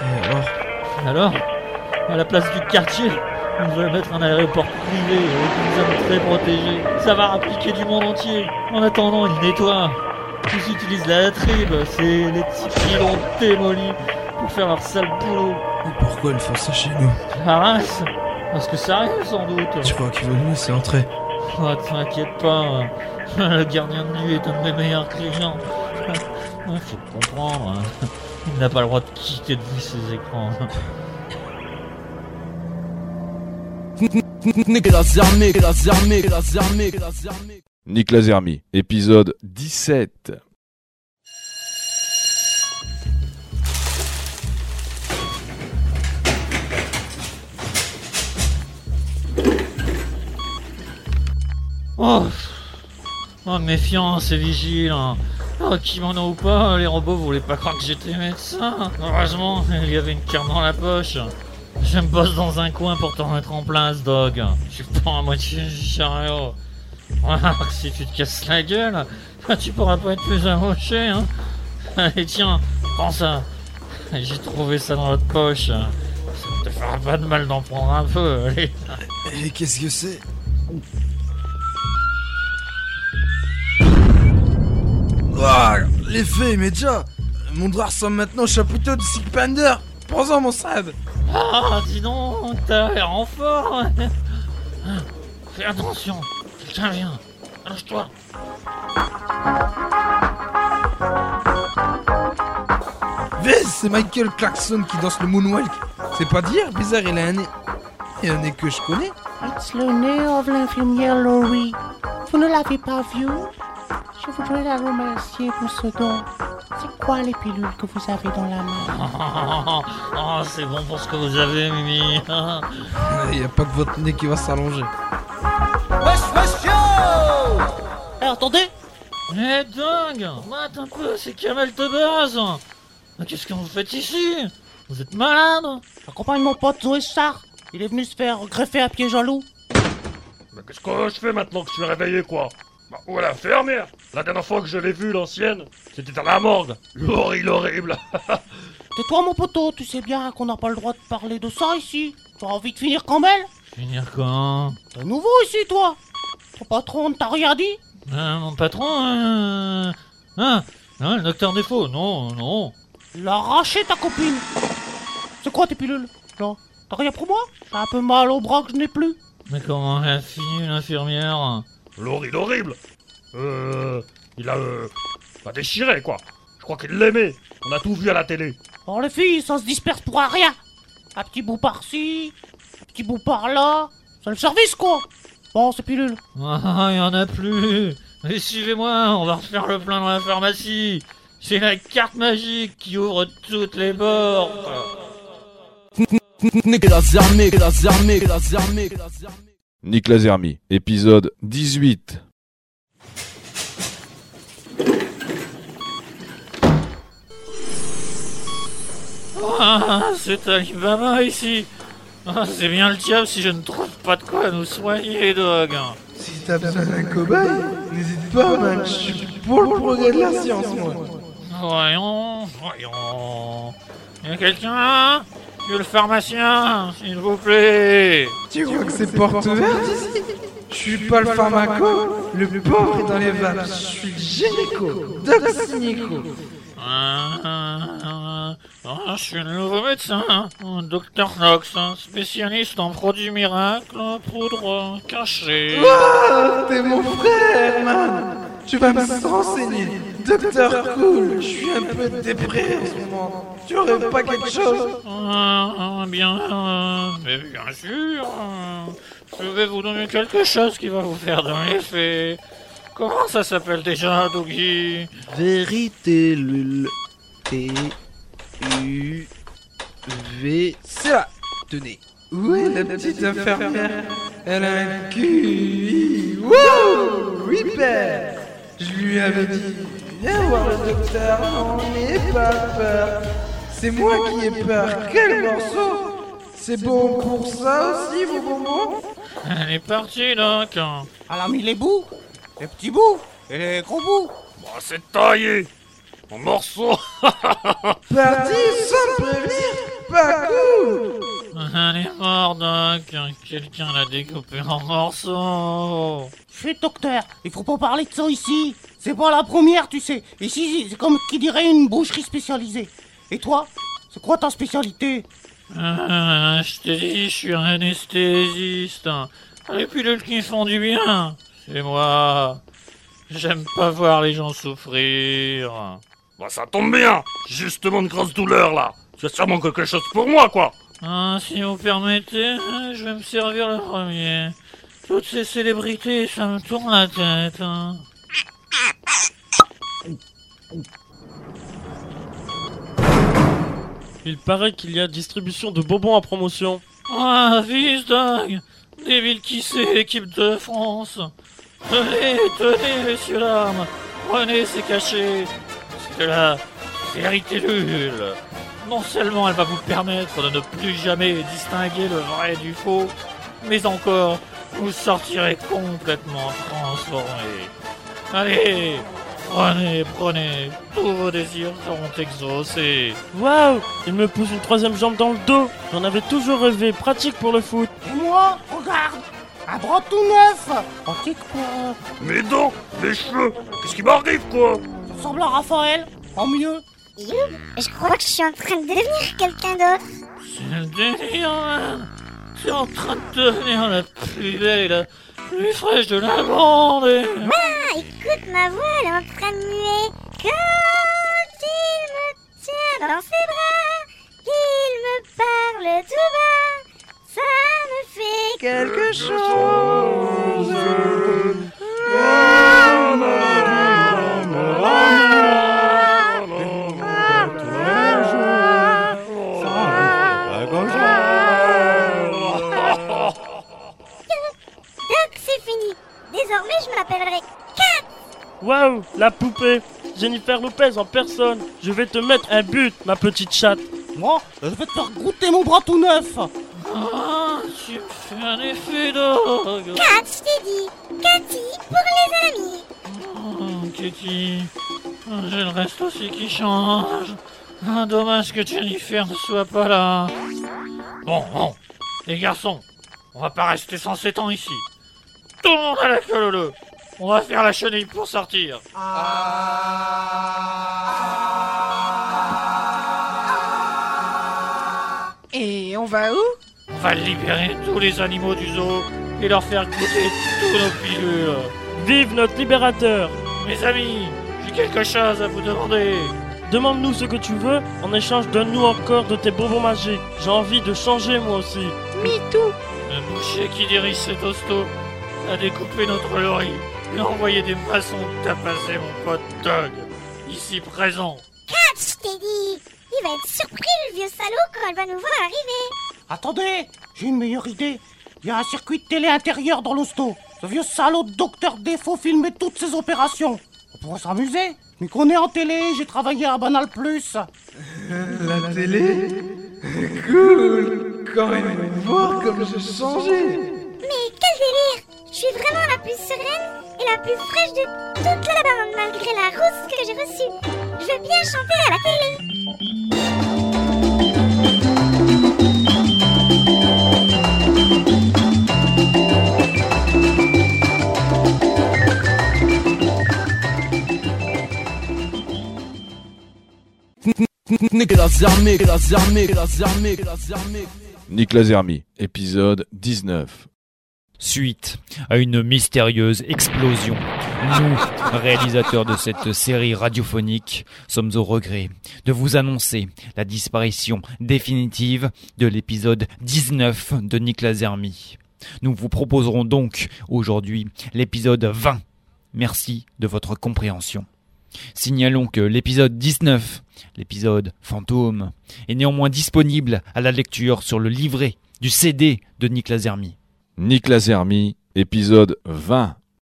Et alors, à la place du quartier, on veut mettre un aéroport privé avec une zone très protégée. Ça va rappliquer du monde entier. En attendant, ils nettoient. Ils utilisent la tribe, c'est les petits pilons démolis pour faire leur sale boulot. Mais pourquoi ils font ça chez nous? La race? Parce que ça arrive sans doute. Tu crois qu'ils veulent nous laisser entrer? Oh, t'inquiète pas, le gardien de nuit est un de mes meilleurs clients. Faut comprendre, il n'a pas le droit de quitter depuis ses écrans. Nick Lazermi, épisode 17. Oh, méfiance et vigile. Kimono ou pas, les robots voulaient pas croire que j'étais médecin. Heureusement, il y avait une carte dans la poche. Je me bosse dans un coin pour te remettre en place, Dog. Je suis pas à moitié chariot. Si tu te casses la gueule, tu pourras pas être plus amoché, hein. Allez, tiens, prends ça. J'ai trouvé ça dans votre poche. Ça te fera pas de mal d'en prendre un peu, allez. Et qu'est-ce que c'est? L'effet immédiat. Mon doigt ressemble maintenant au chapiteau de Sick Panda. Prends-en, mon Sad. Dis donc, t'as l'air en forme. Fais attention, quelqu'un vient. Allonge-toi. Vez, c'est Michael Clarkson qui danse le moonwalk. C'est pas dire, bizarre, il a un nez. Et un nez que je connais. C'est le nez de l'infirmière Laurie. Vous ne l'avez pas vu? Je voudrais la remercier pour ce don. C'est quoi les pilules que vous avez dans la main? C'est bon pour ce que vous avez, Mimi. Il n'y a pas que votre nez qui va s'allonger. Attendez! Dingue! Mate un peu, c'est Kamel Tebaz! Qu'est-ce que vous faites ici? Vous êtes malade? J'accompagne mon pote Zoé Star. Il est venu se faire greffer à pied jaloux. Mais qu'est-ce que je fais maintenant que je suis réveillé, quoi? Où est l'infirmière? La dernière fois que je l'ai vue, l'ancienne, c'était à la morgue. L'horrible. Tais-toi, mon poteau, tu sais bien qu'on n'a pas le droit de parler de ça ici. Tu as envie de finir comme elle? Finir quand? T'es nouveau ici, toi. Ton patron ne t'a rien dit? Mon patron, non, le docteur Défaut, non. Il a arraché ta copine. C'est quoi tes pilules? Non, t'as rien pour moi? J'ai un peu mal au bras que je n'ai plus. Mais comment elle a fini, l'infirmière? L'horrible. Il a déchiré, quoi. Je crois qu'il l'aimait. On a tout vu à la télé. Oh, les filles, ça se disperse pour un rien. Un petit bout par-ci, un petit bout par-là. C'est le service, quoi. Bon, ces pilules. Il y en a plus. Mais suivez-moi, on va refaire le plein dans la pharmacie. C'est la carte magique qui ouvre toutes les portes. Nick Lazermi, épisode 18. C'est Alibaba ici. C'est bien le diable si je ne trouve pas de quoi nous soigner, Dog. Si t'as besoin d'un cobaye, n'hésite pas, man. Je suis pour le progrès de la science, moi. Voyons. Y'a quelqu'un là? Le pharmacien, s'il vous plaît. Tu crois que c'est porte ouverte ici? Je suis pas le pharmaco, le pauvre est dans les vapes. Je suis le gynéco, Doc Cynico. Je suis le nouveau médecin, Dr Knox, spécialiste en produits miracles, poudre cachée. T'es mon frère, man. Tu vas me renseigner. Docteur Cool, je suis un peu dépré en ce moment. Tu aurais pas quelque chose? Mais bien sûr. Je vais vous donner quelque chose qui va vous faire de l'effet. Comment ça s'appelle déjà, Doggy? Véritélule. T-U-V. C'est là. Tenez. Où est la petite infirmière? Elle a un QI. Wow! Oui, père. Je lui avais dit, viens voir le docteur, n'en aie pas peur. C'est moi qui ai peur. Quel morceau! C'est bon pour ça aussi, vos bonbons? Elle est partie, donc. Elle a mis les bouts, les petits bouts et les gros bouts. C'est taillé. En morceaux. Parti sans prévenir. Pas cool. Elle est morte, Doc. Quelqu'un l'a découpée en morceaux. Chut, docteur, il faut pas parler de ça ici. C'est pas la première, tu sais. Ici, c'est comme qui dirait une boucherie spécialisée. Et toi, c'est quoi ta spécialité? Je t'ai dit, je suis un anesthésiste. Les pilules qui font du bien, c'est moi. J'aime pas voir les gens souffrir. Ça tombe bien. Justement une grosse douleur, là. Tu as sûrement quelque chose pour moi, quoi. Si vous permettez, je vais me servir le premier. Toutes ces célébrités, ça me tourne la tête. Il paraît qu'il y a distribution de bonbons à promotion. Fils Doug, des villes qui c'est, l'équipe de France. Tenez, messieurs dames, prenez ces cachets. C'est de la véritélule. Non seulement elle va vous permettre de ne plus jamais distinguer le vrai du faux, mais encore vous sortirez complètement transformé. Allez, prenez, tous vos désirs seront exaucés. Waouh, il me pousse une troisième jambe dans le dos. J'en avais toujours rêvé, pratique pour le foot. Et moi, regarde, un bras tout neuf. Pratique pour... Mes dents, mes cheveux, qu'est-ce qui m'arrive quoi? Ça ressemble à Raphaël, en mieux. Je crois que je suis en train de devenir quelqu'un d'autre. C'est le délire, man. Tu es en train de devenir la plus belle et la plus fraîche de la bande. Ah, écoute, ma voix, elle est en train de muer. Quand il me tient dans ses bras, qu'il me parle tout bas, ça me fait quelque chose. Désormais, je m'appellerai Kat. Waouh, la poupée. Jennifer Lopez en personne. Je vais te mettre un but, ma petite chatte. Moi, je vais te faire goûter mon bras tout neuf. Ah, tu me fais un effet d'orgue. Kat, je t'ai dit. Cathy, pour les amis. Oh, Katie, j'ai le reste aussi qui change. Ah, dommage que Jennifer ne soit pas là. Bon, les garçons, on va pas rester sans 7 ans ici. Tout le monde à la queue leu. On va faire la chenille pour sortir. Et on va où? On va libérer tous les animaux du zoo et leur faire goûter tous nos pilules. Vive notre libérateur! Mes amis, j'ai quelque chose à vous demander. Demande-nous ce que tu veux, en échange donne-nous encore de tes bonbons magiques. J'ai envie de changer moi aussi. Me too. Le boucher qui dirige cet hosto a découpé notre lorry et a envoyé des maçons tapasser mon pote Doug, ici présent. Kat, je t'ai dit. Il va être surpris, le vieux salaud, quand elle va nous voir arriver. Attendez, j'ai une meilleure idée. Il y a un circuit de télé intérieur dans l'hosto. Ce vieux salaud de Docteur Défaut filmait toutes ses opérations. On pourrait s'amuser. Mais qu'on est en télé, j'ai travaillé à Banal Plus. La télé? Cool. Quand ils vont me voir comme j'ai changé. Mais quel délire. Je suis vraiment la plus sereine et la plus fraîche de toute la bande, malgré la rousse que j'ai reçue. Je veux bien chanter à la télé. Nick Lazermi, épisode 19. Suite à une mystérieuse explosion, nous, réalisateurs de cette série radiophonique, sommes au regret de vous annoncer la disparition définitive de l'épisode 19 de Nick Lazermi. Nous vous proposerons donc aujourd'hui l'épisode 20. Merci de votre compréhension. Signalons que l'épisode 19, l'épisode fantôme, est néanmoins disponible à la lecture sur le livret du CD de Nick Lazermi. Nick Lazermi, épisode 20.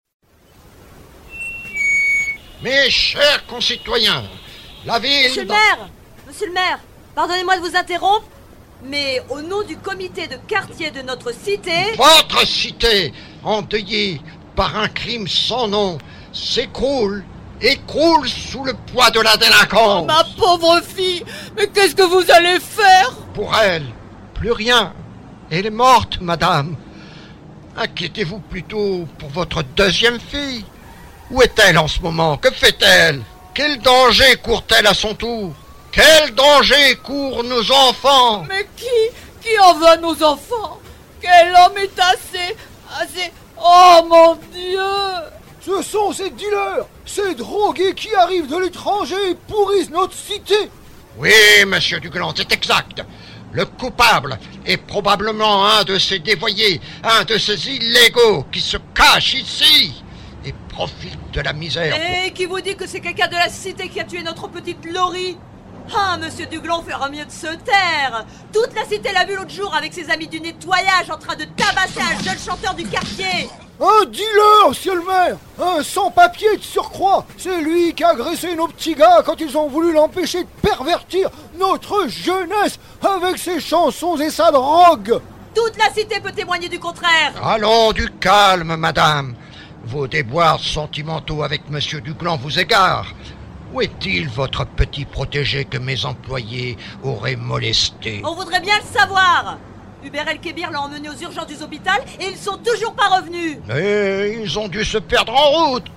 Mes chers concitoyens, la ville... Monsieur le maire, pardonnez-moi de vous interrompre, mais au nom du comité de quartier de notre cité... Votre cité, endeuillée par un crime sans nom, s'écroule sous le poids de la délinquance. Oh, ma pauvre fille, mais qu'est-ce que vous allez faire? Pour elle, plus rien. Elle est morte, madame. Inquiétez-vous plutôt pour votre deuxième fille. Où est-elle en ce moment? Que fait-elle? Quel danger court-elle à son tour? Quel danger courent nos enfants? Mais qui en veut à nos enfants? Quel homme est assez... Oh mon Dieu! Ce sont ces dealers, ces drogués qui arrivent de l'étranger et pourrissent notre cité. Oui, monsieur Dugland, c'est exact. Le coupable est probablement un de ces dévoyés, un de ces illégaux qui se cachent ici et profitent de la misère. Et qui vous dit que c'est quelqu'un de la cité qui a tué notre petite Laurie? Ah, monsieur Dugland fera mieux de se taire. Toute la cité l'a vu l'autre jour avec ses amis du nettoyage en train de tabasser un jeune chanteur du quartier. Un dealer, monsieur le maire. Un sans-papier de surcroît. C'est lui qui a agressé nos petits gars quand ils ont voulu l'empêcher de pervertir notre jeunesse avec ses chansons et sa drogue. Toute la cité peut témoigner du contraire. Allons, du calme, madame. Vos déboires sentimentaux avec monsieur Duglan vous égarent. Où est-il, votre petit protégé que mes employés auraient molesté? On voudrait bien le savoir. Hubert El-Kébir l'a emmené aux urgences du hôpital et ils sont toujours pas revenus. Mais ils ont dû se perdre en route.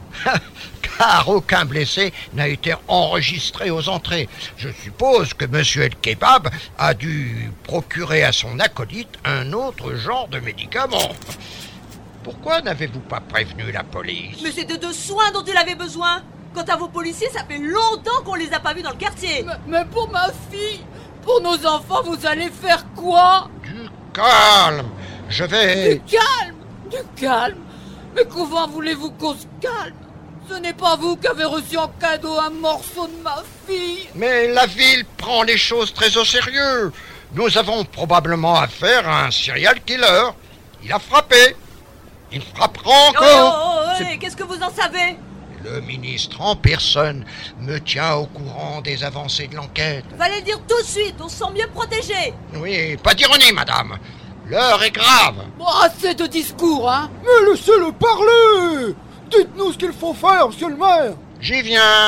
Car aucun blessé n'a été enregistré aux entrées. Je suppose que monsieur El-Kebab a dû procurer à son acolyte un autre genre de médicament. Pourquoi n'avez-vous pas prévenu la police? Mais c'est de soins dont il avait besoin. Quant à vos policiers, ça fait longtemps qu'on les a pas vus dans le quartier. Mais pour ma fille, pour nos enfants, vous allez faire quoi? Calme, je vais... Du calme. Mais comment voulez-vous qu'on se calme? Ce n'est pas vous qui avez reçu en cadeau un morceau de ma fille. Mais la ville prend les choses très au sérieux. Nous avons probablement affaire à un serial killer. Il a frappé. Il frappera encore. Qu'est-ce que vous en savez? Le ministre en personne me tient au courant des avancées de l'enquête. Fallait le dire tout de suite, on se sent mieux protégé. Oui, pas d'ironie, madame. L'heure est grave. Bon, assez de discours, hein. Mais laissez-le parler. Dites-nous ce qu'il faut faire, monsieur le maire. J'y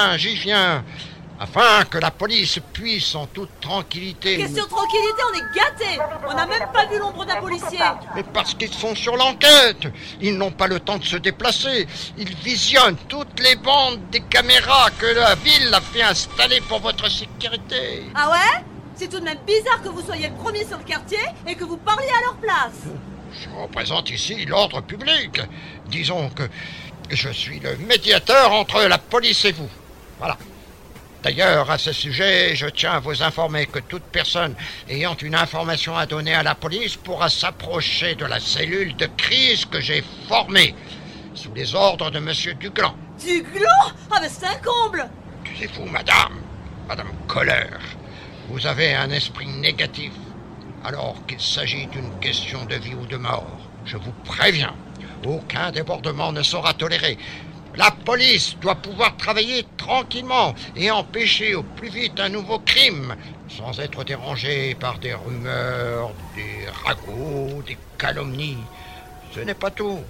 viens. Afin que la police puisse en toute tranquillité... Question de tranquillité, on est gâtés. On n'a même pas vu l'ombre d'un policier. Mais parce qu'ils sont sur l'enquête. Ils n'ont pas le temps de se déplacer. Ils visionnent toutes les bandes des caméras que la ville a fait installer pour votre sécurité. Ah ouais? C'est tout de même bizarre que vous soyez le premier sur le quartier et que vous parliez à leur place. Je représente ici l'ordre public. Disons que je suis le médiateur entre la police et vous. Voilà. D'ailleurs, à ce sujet, je tiens à vous informer que toute personne ayant une information à donner à la police pourra s'approcher de la cellule de crise que j'ai formée, sous les ordres de monsieur Duglan. Duglan? Ah ben c'est un comble! Taisez-vous, madame Kohler. Vous avez un esprit négatif, alors qu'il s'agit d'une question de vie ou de mort. Je vous préviens, aucun débordement ne sera toléré. La police doit pouvoir travailler tranquillement et empêcher au plus vite un nouveau crime, sans être dérangée par des rumeurs, des ragots, des calomnies. Ce n'est pas tout.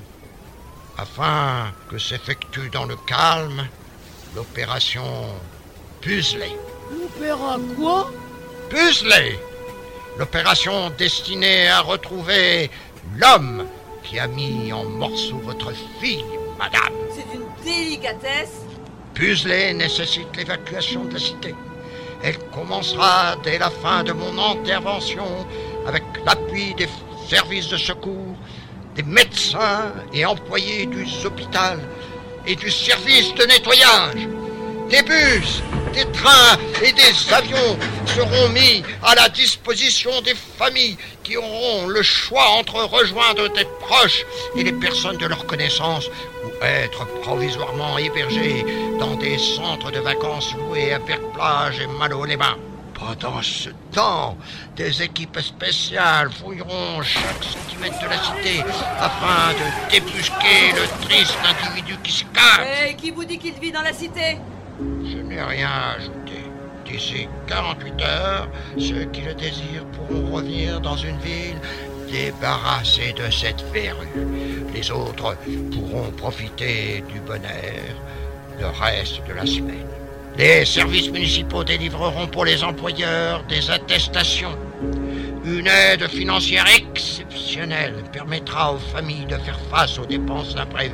Afin que s'effectue dans le calme l'opération Puzley. L'opéra quoi? Puzley. L'opération destinée à retrouver l'homme qui a mis en morceaux votre fille, madame. C'est d'une délicatesse. Puzley nécessite l'évacuation de la cité. Elle commencera dès la fin de mon intervention avec l'appui des services de secours, des médecins et employés du hôpital et du service de nettoyage. Des bus, des trains et des avions seront mis à la disposition des familles qui auront le choix entre rejoindre des proches et les personnes de leur connaissance ou être provisoirement hébergées dans des centres de vacances loués à Perc-Plage et Malo-les-Bains. Pendant ce temps, des équipes spéciales fouilleront chaque centimètre de la cité afin de débusquer le triste individu qui se cache. Et qui vous dit qu'il vit dans la cité? Je n'ai rien ajouté. D'ici 48 heures, ceux qui le désirent pourront revenir dans une ville débarrassée de cette verrue. Les autres pourront profiter du bon air le reste de la semaine. Les services municipaux délivreront pour les employeurs des attestations. Une aide financière exceptionnelle permettra aux familles de faire face aux dépenses imprévues.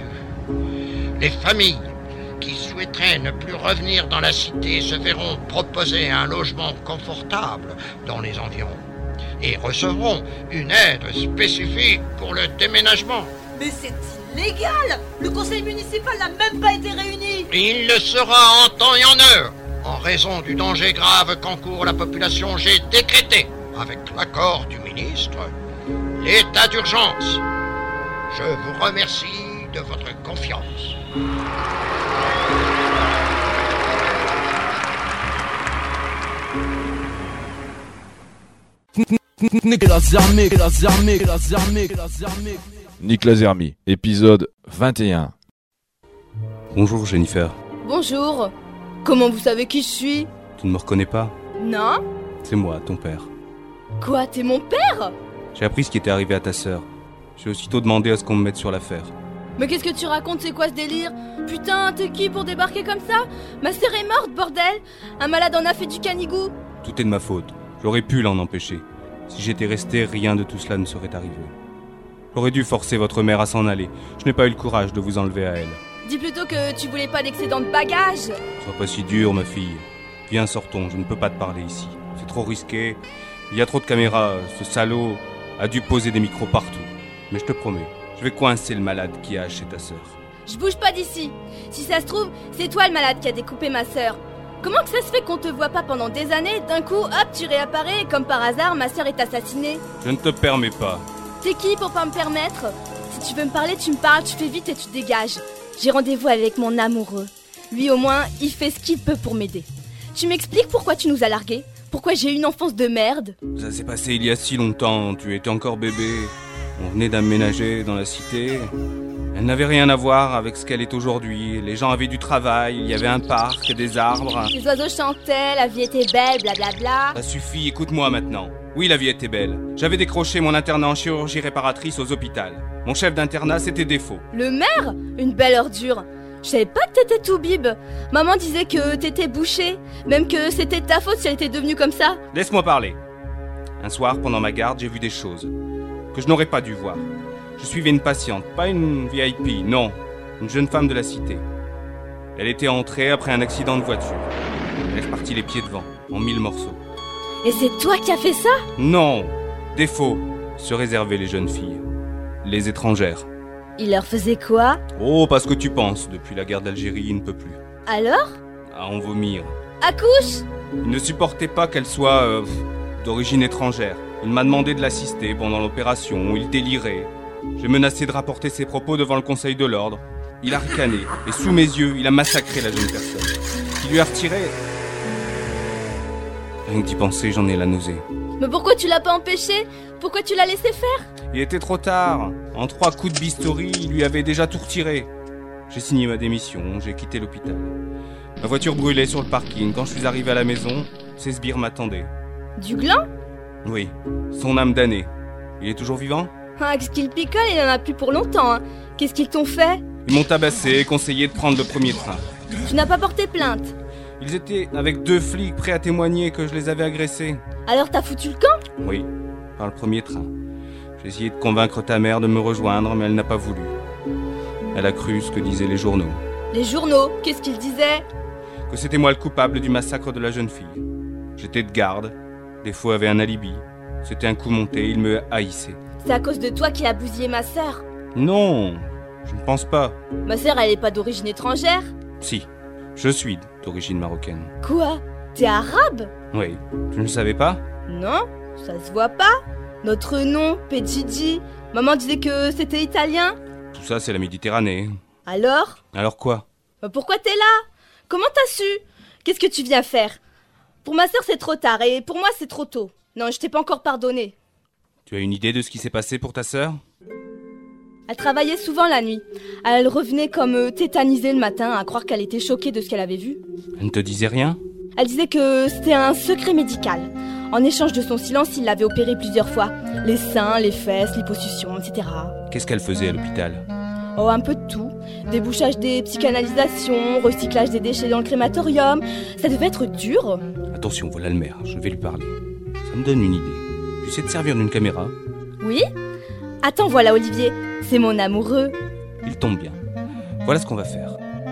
Les familles qui souhaiteraient ne plus revenir dans la cité se verront proposer un logement confortable dans les environs et recevront une aide spécifique pour le déménagement. Mais c'est illégal! Le conseil municipal n'a même pas été réuni! Il le sera en temps et en heure. En raison du danger grave qu'encourt la population, j'ai décrété, avec l'accord du ministre, l'état d'urgence. Je vous remercie de votre confiance. Niggas armés, Nick Lazermi, épisode 21. Bonjour Jennifer. Bonjour. Comment vous savez qui je suis? Tu ne me reconnais pas? Non? C'est moi, ton père. Quoi, t'es mon père? J'ai appris ce qui était arrivé à ta sœur. J'ai aussitôt demandé à ce qu'on me mette sur l'affaire. Mais qu'est-ce que tu racontes, c'est quoi ce délire? Putain, t'es qui pour débarquer comme ça? Ma sœur est morte, bordel! Un malade en a fait du canigou! Tout est de ma faute. J'aurais pu l'en empêcher. Si j'étais resté, rien de tout cela ne serait arrivé. J'aurais dû forcer votre mère à s'en aller. Je n'ai pas eu le courage de vous enlever à elle. Dis plutôt que tu voulais pas d'excédent de bagages! Sois pas si dur, ma fille. Viens, sortons, je ne peux pas te parler ici. C'est trop risqué. Il y a trop de caméras. Ce salaud a dû poser des micros partout. Mais je te promets, je vais coincer le malade qui a haché ta sœur. Je bouge pas d'ici. Si ça se trouve, c'est toi le malade qui a découpé ma sœur. Comment que ça se fait qu'on te voit pas pendant des années? D'un coup, hop, tu réapparais et comme par hasard, ma sœur est assassinée. Je ne te permets pas. T'es qui pour pas me permettre? Si tu veux me parler, tu me parles, tu fais vite et tu dégages. J'ai rendez-vous avec mon amoureux. Lui au moins, il fait ce qu'il peut pour m'aider. Tu m'expliques pourquoi tu nous as largués? Pourquoi j'ai eu une enfance de merde? Ça s'est passé il y a si longtemps, tu étais encore bébé. On venait d'aménager dans la cité. Elle n'avait rien à voir avec ce qu'elle est aujourd'hui. Les gens avaient du travail, il y avait un parc, des arbres. Les oiseaux chantaient, la vie était belle, blablabla. Ça suffit, écoute-moi maintenant. Oui, la vie était belle. J'avais décroché mon internat en chirurgie réparatrice aux hôpitaux. Mon chef d'internat, c'était Défaut. Le maire? Une belle ordure. Je savais pas que t'étais tout bib. Maman disait que t'étais bouché. Même que c'était ta faute si elle était devenue comme ça. Laisse-moi parler. Un soir, pendant ma garde, j'ai vu des choses que je n'aurais pas dû voir. Je suivais une patiente, pas une VIP, non. Une jeune femme de la cité. Elle était entrée après un accident de voiture. Elle est repartie les pieds devant, en 1000 morceaux. Et c'est toi qui as fait ça? Non. Défaut. Se réserver les jeunes filles. Les étrangères. Il leur faisait quoi? Oh, pas ce que tu penses. Depuis la guerre d'Algérie, il ne peut plus. Alors? À en vomir. Accouche? Il ne supportait pas qu'elle soit d'origine étrangère. Il m'a demandé de l'assister pendant l'opération. Il délirait. J'ai menacé de rapporter ses propos devant le conseil de l'ordre. Il a ricané. Et sous mes yeux, il a massacré la jeune personne. Il lui a retiré... Rien que d'y penser, j'en ai la nausée. Mais pourquoi tu l'as pas empêché? Pourquoi tu l'as laissé faire? Il était trop tard. En 3 coups de bistouri, il lui avait déjà tout retiré. J'ai signé ma démission, j'ai quitté l'hôpital. Ma voiture brûlait sur le parking. Quand je suis arrivé à la maison, ces sbires m'attendaient. Du gland? Oui, son âme damnée. Il est toujours vivant? Ah, qu'est-ce qu'il picole, il en a plus pour longtemps. Hein. Qu'est-ce qu'ils t'ont fait? Ils m'ont tabassé et conseillé de prendre le premier train. Tu n'as pas porté plainte? Ils étaient avec 2 flics prêts à témoigner que je les avais agressés. Alors t'as foutu le camp? Oui, par le premier train. J'ai essayé de convaincre ta mère de me rejoindre, mais elle n'a pas voulu. Elle a cru ce que disaient les journaux. Les journaux? Qu'est-ce qu'ils disaient? Que c'était moi le coupable du massacre de la jeune fille. J'étais de garde. Défaut avait un alibi. C'était un coup monté, il me haïssait. C'est à cause de toi qu'il a bousillé ma sœur? Non, je ne pense pas. Ma sœur, elle est pas d'origine étrangère? Si, je suis d'origine marocaine. Quoi? T'es arabe? Oui, tu ne le savais pas? Non, ça se voit pas. Notre nom, Pedjiji. Maman disait que c'était italien. Tout ça, c'est la Méditerranée. Alors? Alors quoi? Pourquoi t'es là? Comment t'as su? Qu'est-ce que tu viens faire? Pour ma sœur, c'est trop tard et pour moi, c'est trop tôt. Non, je t'ai pas encore pardonné. Tu as une idée de ce qui s'est passé pour ta sœur? Elle travaillait souvent la nuit. Elle revenait comme tétanisée le matin, à croire qu'elle était choquée de ce qu'elle avait vu. Elle ne te disait rien? Elle disait que c'était un secret médical. En échange de son silence, il l'avait opérée plusieurs fois. Les seins, les fesses, liposuction, etc. Qu'est-ce qu'elle faisait à l'hôpital? Oh, un peu de tout. Débouchage des psychanalisations, recyclage des déchets dans le crématorium. Ça devait être dur. Attention, voilà le maire, je vais lui parler. Ça me donne une idée. Tu sais te servir d'une caméra? Oui? Attends, voilà Olivier, c'est mon amoureux. Il tombe bien. Voilà ce qu'on va faire.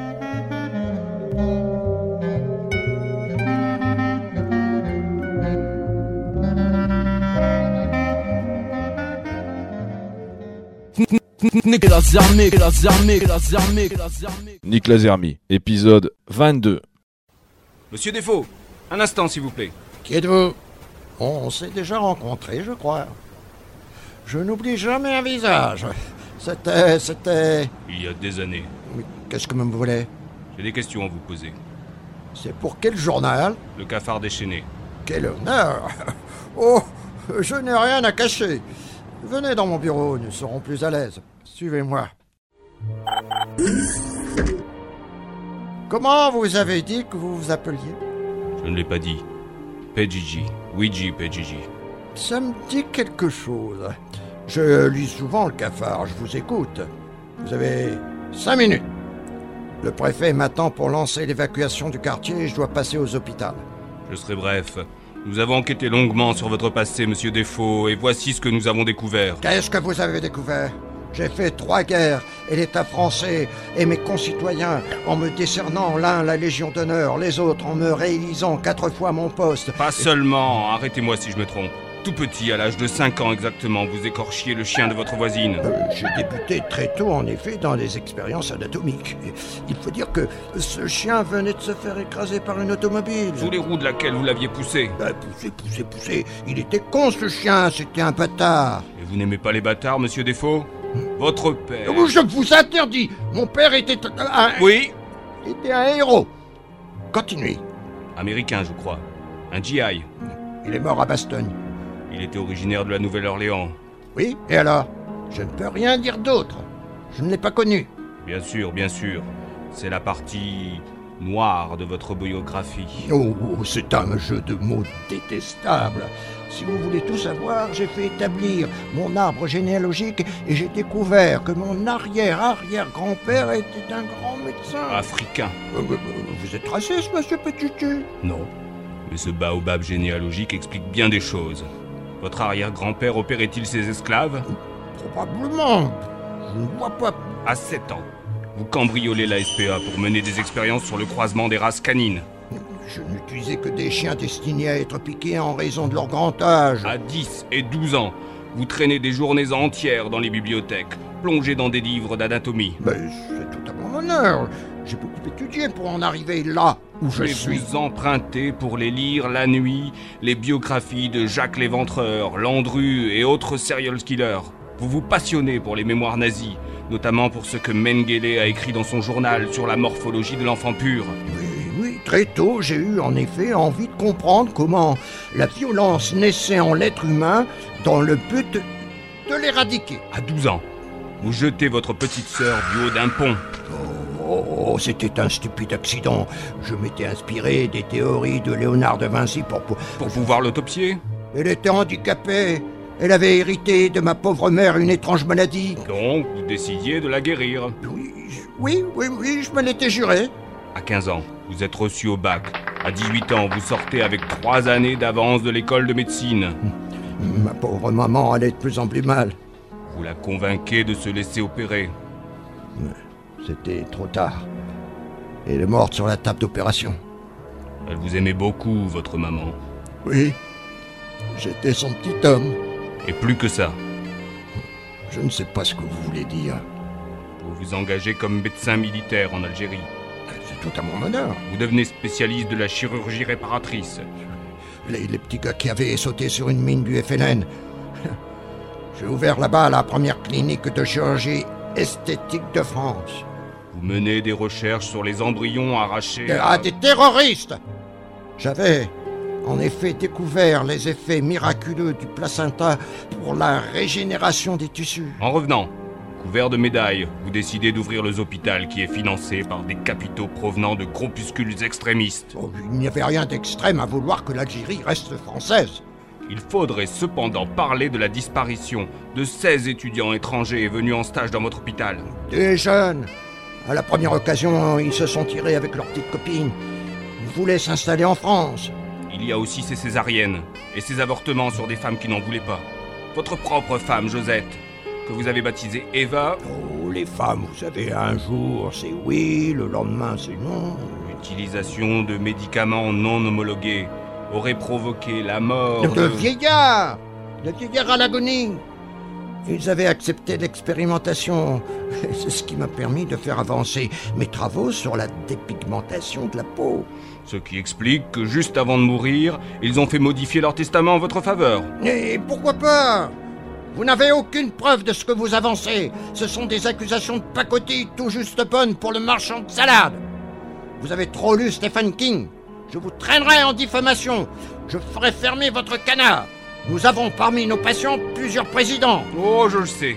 Nick Lazermi, épisode 22. Monsieur Défaut, un instant s'il vous plaît. Qui êtes-vous? On s'est déjà rencontrés, je crois. Je n'oublie jamais un visage. C'était... Il y a des années. Mais qu'est-ce que vous voulez? J'ai des questions à vous poser. C'est pour quel journal? Le Cafard déchaîné. Quel honneur! Oh, je n'ai rien à cacher. Venez dans mon bureau, nous serons plus à l'aise. Suivez-moi. Comment vous avez dit que vous vous appeliez? Je ne l'ai pas dit. Pejiji. Ouija Pejiji. Ça me dit quelque chose. Je lis souvent le Cafard, je vous écoute. Vous avez 5 minutes. Le préfet m'attend pour lancer l'évacuation du quartier et je dois passer aux hôpitaux. Je serai bref. Nous avons enquêté longuement sur votre passé, monsieur Defoe, et voici ce que nous avons découvert. Qu'est-ce que vous avez découvert? J'ai fait 3 guerres, et l'État français et mes concitoyens, en me décernant l'un la Légion d'honneur, les autres en me réélisant 4 fois mon poste. Pas seulement, arrêtez-moi si je me trompe. Tout petit, à l'âge de 5 ans exactement, vous écorchiez le chien de votre voisine. J'ai débuté très tôt, en effet, dans les expériences anatomiques. Il faut dire que ce chien venait de se faire écraser par une automobile. Sous les roues de laquelle vous l'aviez poussé. Poussé. Il était con, ce chien, c'était un bâtard. Et vous n'aimez pas les bâtards, monsieur Defoe? Votre père... Je vous interdis. Mon père était un... Oui? Était un héros. Continuez. Américain, je crois. Un GI. Il est mort à Bastogne. Il était originaire de la Nouvelle-Orléans. Oui, et alors? Je ne peux rien dire d'autre. Je ne l'ai pas connu. Bien sûr, bien sûr. C'est la partie noire de votre biographie. Oh, c'est un jeu de mots détestable. Si vous voulez tout savoir, j'ai fait établir mon arbre généalogique et j'ai découvert que mon arrière-arrière-grand-père était un grand médecin. Africain. Vous êtes raciste, monsieur Petit-Tu? Non. Mais ce baobab généalogique explique bien des choses. Votre arrière-grand-père opérait-il ses esclaves? Probablement. Je ne vois pas... À 7 ans, vous cambriolez la SPA pour mener des expériences sur le croisement des races canines. Je n'utilisais que des chiens destinés à être piqués en raison de leur grand âge. À 10 et 12 ans, vous traînez des journées entières dans les bibliothèques, plongés dans des livres d'anatomie. Mais c'est tout à mon honneur. J'ai beaucoup étudié pour en arriver là où je suis. Vous empruntez pour les lire la nuit les biographies de Jacques l'Éventreur, Landru et autres serial killers. Vous vous passionnez pour les mémoires nazis, notamment pour ce que Mengele a écrit dans son journal sur la morphologie de l'enfant pur. Oui, très tôt, j'ai eu en effet envie de comprendre comment la violence naissait en l'être humain dans le but de l'éradiquer. À 12 ans, vous jetez votre petite sœur du haut d'un pont. Oh, c'était un stupide accident. Je m'étais inspiré des théories de Léonard de Vinci pour pouvoir l'autopsier. Elle était handicapée. Elle avait hérité de ma pauvre mère une étrange maladie. Donc, vous décidiez de la guérir. Oui, je me l'étais juré. À 15 ans, vous êtes reçu au bac. À 18 ans, vous sortez avec 3 années d'avance de l'école de médecine. Ma pauvre maman allait de plus en plus mal. Vous la convainquez de se laisser opérer. C'était trop tard. Elle est morte sur la table d'opération. Elle vous aimait beaucoup, votre maman. Oui, j'étais son petit homme. Et plus que ça. Je ne sais pas ce que vous voulez dire. Vous vous engagez comme médecin militaire en Algérie. C'est tout à mon honneur. Vous devenez spécialiste de la chirurgie réparatrice. Les petits gars qui avaient sauté sur une mine du FLN. J'ai ouvert là-bas la première clinique de chirurgie esthétique de France. Vous menez des recherches sur les embryons arrachés à des terroristes. J'avais en effet découvert les effets miraculeux du placenta pour la régénération des tissus. En revenant, couvert de médailles, vous décidez d'ouvrir le Zopital qui est financé par des capitaux provenant de groupuscules extrémistes. Il n'y avait rien d'extrême à vouloir que l'Algérie reste française. Il faudrait cependant parler de la disparition de 16 étudiants étrangers venus en stage dans votre hôpital. Des jeunes. À la première occasion, ils se sont tirés avec leurs petites copines. Ils voulaient s'installer en France. Il y a aussi ces césariennes et ces avortements sur des femmes qui n'en voulaient pas. Votre propre femme, Josette, que vous avez baptisée Eva. Oh, les femmes, vous savez, un jour c'est oui, le lendemain c'est non. L'utilisation de médicaments non homologués aurait provoqué la mort de vieillards à l'agonie. Ils avaient accepté l'expérimentation. C'est ce qui m'a permis de faire avancer mes travaux sur la dépigmentation de la peau. Ce qui explique que juste avant de mourir, ils ont fait modifier leur testament en votre faveur. Et pourquoi pas? Vous n'avez aucune preuve de ce que vous avancez. Ce sont des accusations de pacotille tout juste bonnes pour le marchand de salade. Vous avez trop lu Stephen King. Je vous traînerai en diffamation. Je ferai fermer votre canard. Nous avons parmi nos patients plusieurs présidents. Oh, je le sais.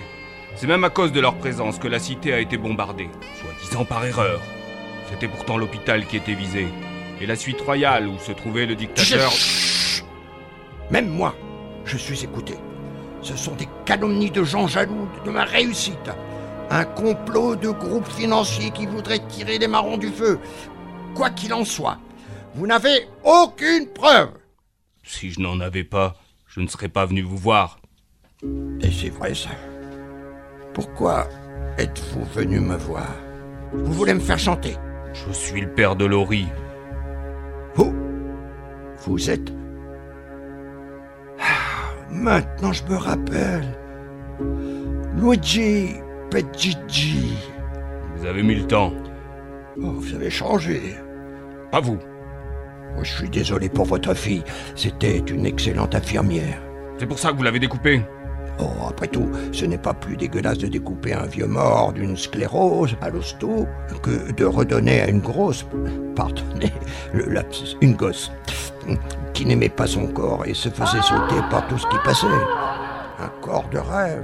C'est même à cause de leur présence que la cité a été bombardée, soi-disant par erreur. C'était pourtant l'hôpital qui était visé, et la suite royale où se trouvait le dictateur... Chut. Même moi, je suis écouté. Ce sont des calomnies de gens jaloux de ma réussite. Un complot de groupes financiers qui voudraient tirer les marrons du feu. Quoi qu'il en soit, vous n'avez aucune preuve. Si je n'en avais pas, je ne serais pas venu vous voir. Et c'est vrai ça. Pourquoi êtes-vous venu me voir? Vous voulez me faire chanter? Je suis le père de Laurie. Vous êtes... Maintenant je me rappelle. Luigi Pedigi. Vous avez mis le temps. Oh, vous avez changé. Pas vous. Oh, je suis désolé pour votre fille. C'était une excellente infirmière. C'est pour ça que vous l'avez découpée? Oh, après tout, ce n'est pas plus dégueulasse de découper un vieux mort d'une sclérose à l'hosto que de redonner à une grosse, pardonnez le lapsus, une gosse, qui n'aimait pas son corps et se faisait sauter par tout ce qui passait. Un corps de rêve.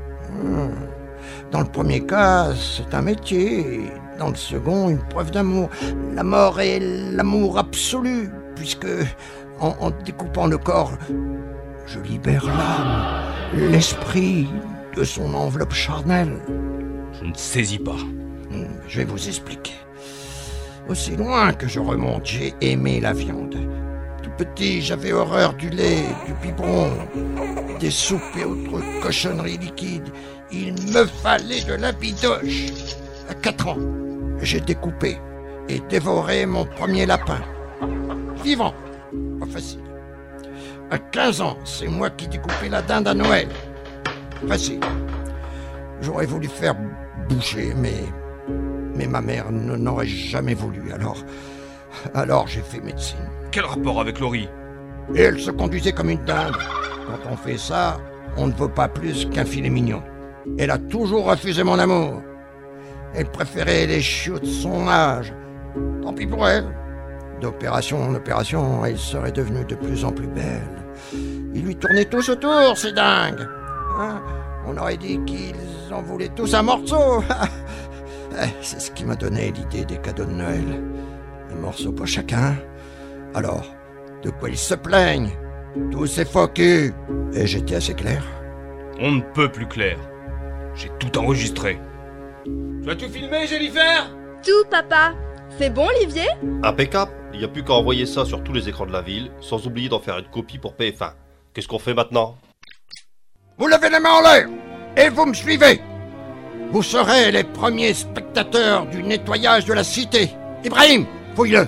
Dans le premier cas, c'est un métier. Dans le second, une preuve d'amour. La mort est l'amour absolu, puisque en découpant le corps, je libère l'âme, l'esprit de son enveloppe charnelle. Je ne saisis pas. Je vais vous expliquer. Aussi loin que je remonte, j'ai aimé la viande. Tout petit, j'avais horreur du lait, du biberon, des soupes et autres cochonneries liquides. Il me fallait de la bidoche. À 4 ans, j'ai découpé et dévoré mon premier lapin. Vivant, pas facile. À 15 ans, c'est moi qui découpais la dinde à Noël. Facile. J'aurais voulu faire boucher, mais ma mère n'aurait jamais voulu. Alors j'ai fait médecine. Quel rapport avec Laurie? Et elle se conduisait comme une dinde. Quand on fait ça, on ne vaut pas plus qu'un filet mignon. Elle a toujours refusé mon amour. Elle préférait les chiots de son âge. Tant pis pour elle. D'opération en opération, elle serait devenue de plus en plus belle. Ils lui tournaient tous autour, ces dingues. Hein? On aurait dit qu'ils en voulaient tous un morceau. C'est ce qui m'a donné l'idée des cadeaux de Noël. Un morceau pour chacun. Alors, de quoi ils se plaignent? Tous ces faux culs. Et j'étais assez clair. On ne peut plus clair. J'ai tout enregistré. Tu as tout filmé, Jennifer? Tout, papa. C'est bon, Olivier? Impeccable. Il n'y a plus qu'à envoyer ça sur tous les écrans de la ville, sans oublier d'en faire une copie pour PF1. Qu'est-ce qu'on fait maintenant? Vous levez les mains en l'air et vous me suivez. Vous serez les premiers spectateurs du nettoyage de la cité. Ibrahim, fouille-le.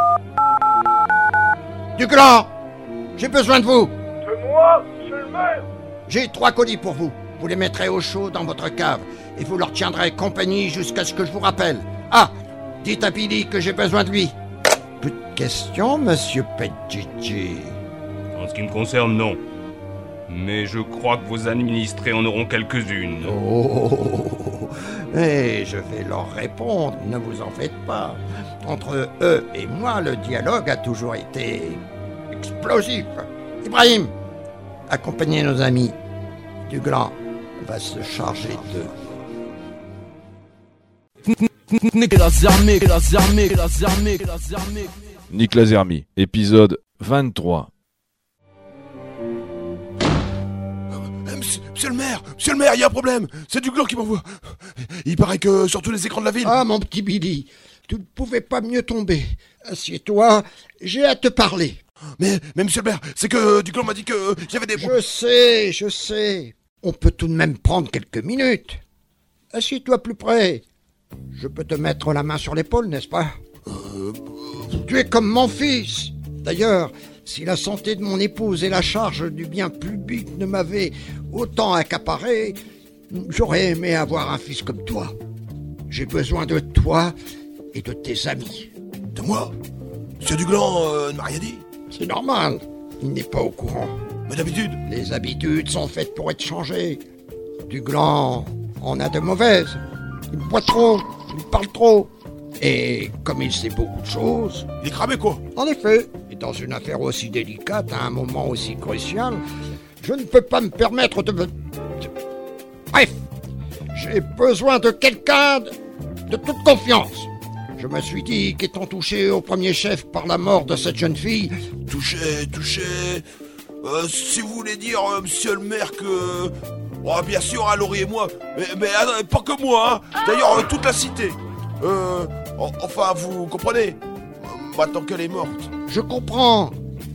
Duglan, j'ai besoin de vous. C'est moi, monsieur le maire. J'ai 3 colis pour vous. Vous les mettrez au chaud dans votre cave et vous leur tiendrez compagnie jusqu'à ce que je vous rappelle. Ah, dites à Billy que j'ai besoin de lui. Plus de questions, monsieur Pedigi? En ce qui me concerne, non. Mais je crois que vos administrés en auront quelques-unes. Oh, mais je vais leur répondre, ne vous en faites pas. Entre eux et moi, le dialogue a toujours été explosif. Ibrahim, accompagnez nos amis. Duglan va se charger d'eux. Nick Lazermi, épisode 23. Monsieur le maire, il y a un problème. C'est Duglan qui m'envoie. Il paraît que sur tous les écrans de la ville... Ah, mon petit Billy, tu ne pouvais pas mieux tomber. Assieds-toi, j'ai à te parler. Mais monsieur le maire, c'est que Duglan m'a dit que j'avais des... Je sais. On peut tout de même prendre quelques minutes. Assieds-toi plus près. Je peux te mettre la main sur l'épaule, n'est-ce pas? Tu es comme mon fils. D'ailleurs, si la santé de mon épouse et la charge du bien public ne m'avaient autant accaparé, j'aurais aimé avoir un fils comme toi. J'ai besoin de toi et de tes amis. De moi? Monsieur Duglan ne m'a rien dit. C'est normal, il n'est pas au courant. Mais d'habitude? Les habitudes sont faites pour être changées. Duglan en a de mauvaises. Il boit trop, il parle trop. Et comme il sait beaucoup de choses... Il est cramé, quoi. En effet, et dans une affaire aussi délicate, à un moment aussi crucial, je ne peux pas me permettre de... Bref, J'ai besoin de quelqu'un de toute confiance. Je me suis dit qu'étant touché au premier chef par la mort de cette jeune fille... Touché... si vous voulez dire, monsieur le maire, que... Oh, bien sûr, hein, Laurie et moi, mais pas que moi, hein. D'ailleurs, toute la cité. Enfin, vous comprenez? Maintenant qu'elle est morte. Je comprends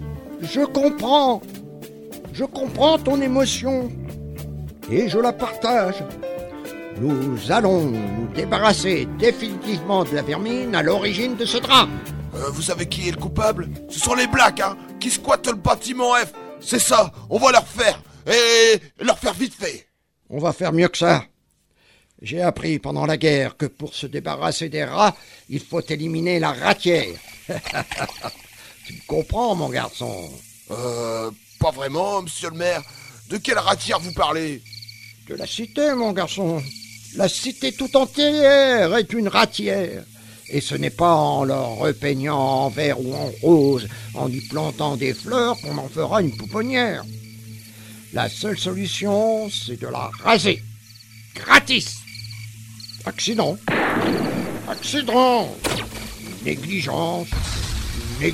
ton émotion. Et je la partage. Nous allons nous débarrasser définitivement de la vermine à l'origine de ce drame. Vous savez qui est le coupable? Ce sont les Blacks, hein, qui squattent le bâtiment F. C'est ça, on va leur faire. Et leur faire vite fait. On va faire mieux que ça. J'ai appris pendant la guerre que pour se débarrasser des rats, il faut éliminer la ratière. Tu me comprends, mon garçon? Pas vraiment, monsieur le maire. De quelle ratière vous parlez? De la cité, mon garçon. La cité tout entière est une ratière. Et ce n'est pas en leur repeignant en vert ou en rose, en y plantant des fleurs, qu'on en fera une pouponnière. La seule solution, c'est de la raser. Gratis. Accident. Négligence. Et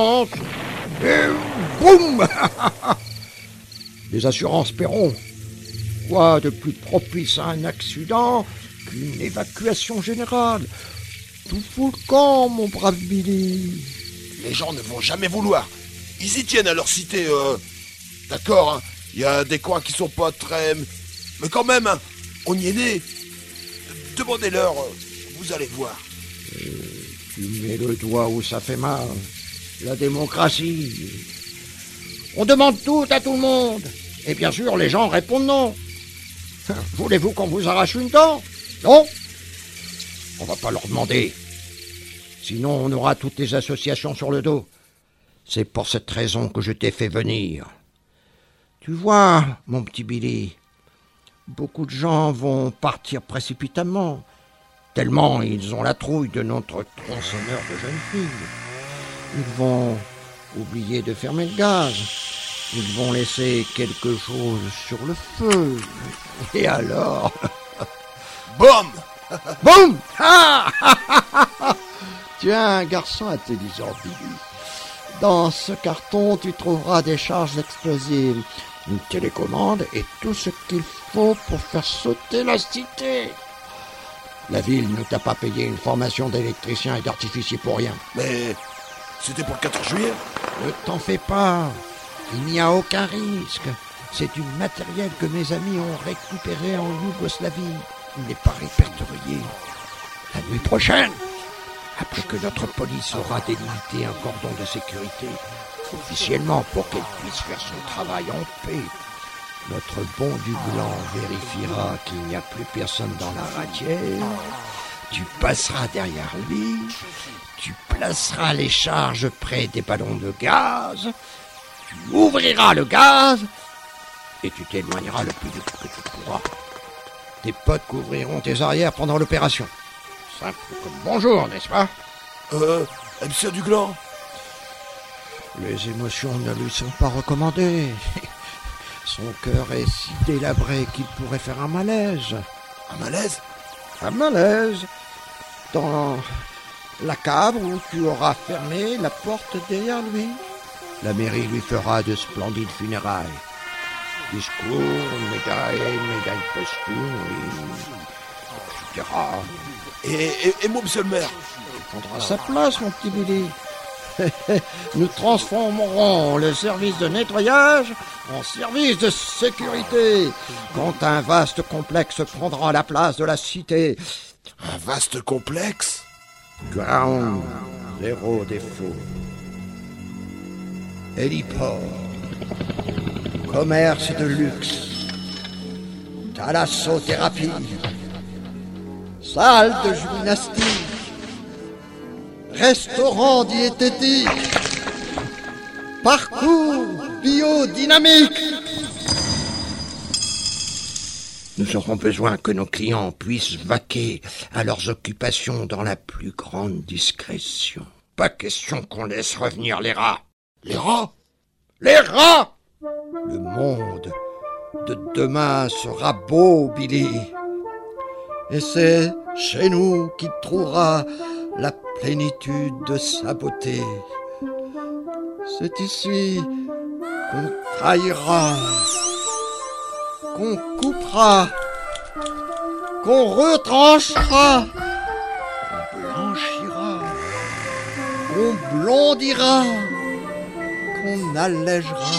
boum. Les assurances paieront. Quoi de plus propice à un accident qu'une évacuation générale? Tout fout le camp, mon brave Billy. Les gens ne vont jamais vouloir. Ils y tiennent à leur cité, D'accord, hein. Il y a des coins qui sont pas très... Mais quand même, hein, on y est né. Demandez-leur, vous allez voir. Tu mets le doigt où ça fait mal. La démocratie. On demande tout à tout le monde. Et bien sûr, les gens répondent non. Voulez-vous qu'on vous arrache une dent? Non? On va pas leur demander. Sinon, on aura toutes les associations sur le dos. C'est pour cette raison que je t'ai fait venir. Tu vois, mon petit Billy, beaucoup de gens vont partir précipitamment, tellement ils ont la trouille de notre tronçonneur de jeunes filles. Ils vont oublier de fermer le gaz. Ils vont laisser quelque chose sur le feu. Et alors... Boum. Boum. Tu es un garçon intelligent, Billy. Dans ce carton, tu trouveras des charges explosives, une télécommande et tout ce qu'il faut pour faire sauter la cité. La ville ne t'a pas payé une formation d'électricien et d'artificier pour rien. Mais c'était pour le 14 juillet. Ne t'en fais pas. Il n'y a aucun risque. C'est du matériel que mes amis ont récupéré en Yougoslavie. Il n'est pas répertorié. La nuit prochaine, après que notre police aura délimité un cordon de sécurité, officiellement pour qu'elle puisse faire son travail en paix, notre bon du blanc vérifiera qu'il n'y a plus personne dans la ratière. Tu passeras derrière lui, tu placeras les charges près des ballons de gaz, tu ouvriras le gaz et tu t'éloigneras le plus vite que tu pourras. Tes potes couvriront tes arrières pendant l'opération. Simple comme bonjour, n'est-ce pas? Monsieur Duglan. Les émotions ne lui sont pas recommandées. Son cœur est si délabré qu'il pourrait faire un malaise. Un malaise? Un malaise. Dans la cave où tu auras fermé la porte derrière lui. La mairie lui fera de splendides funérailles. Discours, médailles posthumes, etc. Et moi, monsieur le maire? Il prendra sa place, mon petit Billy. Nous transformerons le service de nettoyage en service de sécurité. Quand un vaste complexe prendra la place de la cité. Un vaste complexe? Ground, zéro défaut. Héliport. Commerce de luxe. Thalassothérapie. Salle de gymnastique. Restaurant diététique. Parcours biodynamique. Nous aurons besoin que nos clients puissent vaquer à leurs occupations dans la plus grande discrétion. Pas question qu'on laisse revenir les rats. Les rats? Les rats! Le monde de demain sera beau, Billy. Et c'est chez nous qu'il trouvera la plénitude de sa beauté. C'est ici qu'on trahira, qu'on coupera, qu'on retranchera, qu'on blanchira, qu'on blondira, qu'on allègera.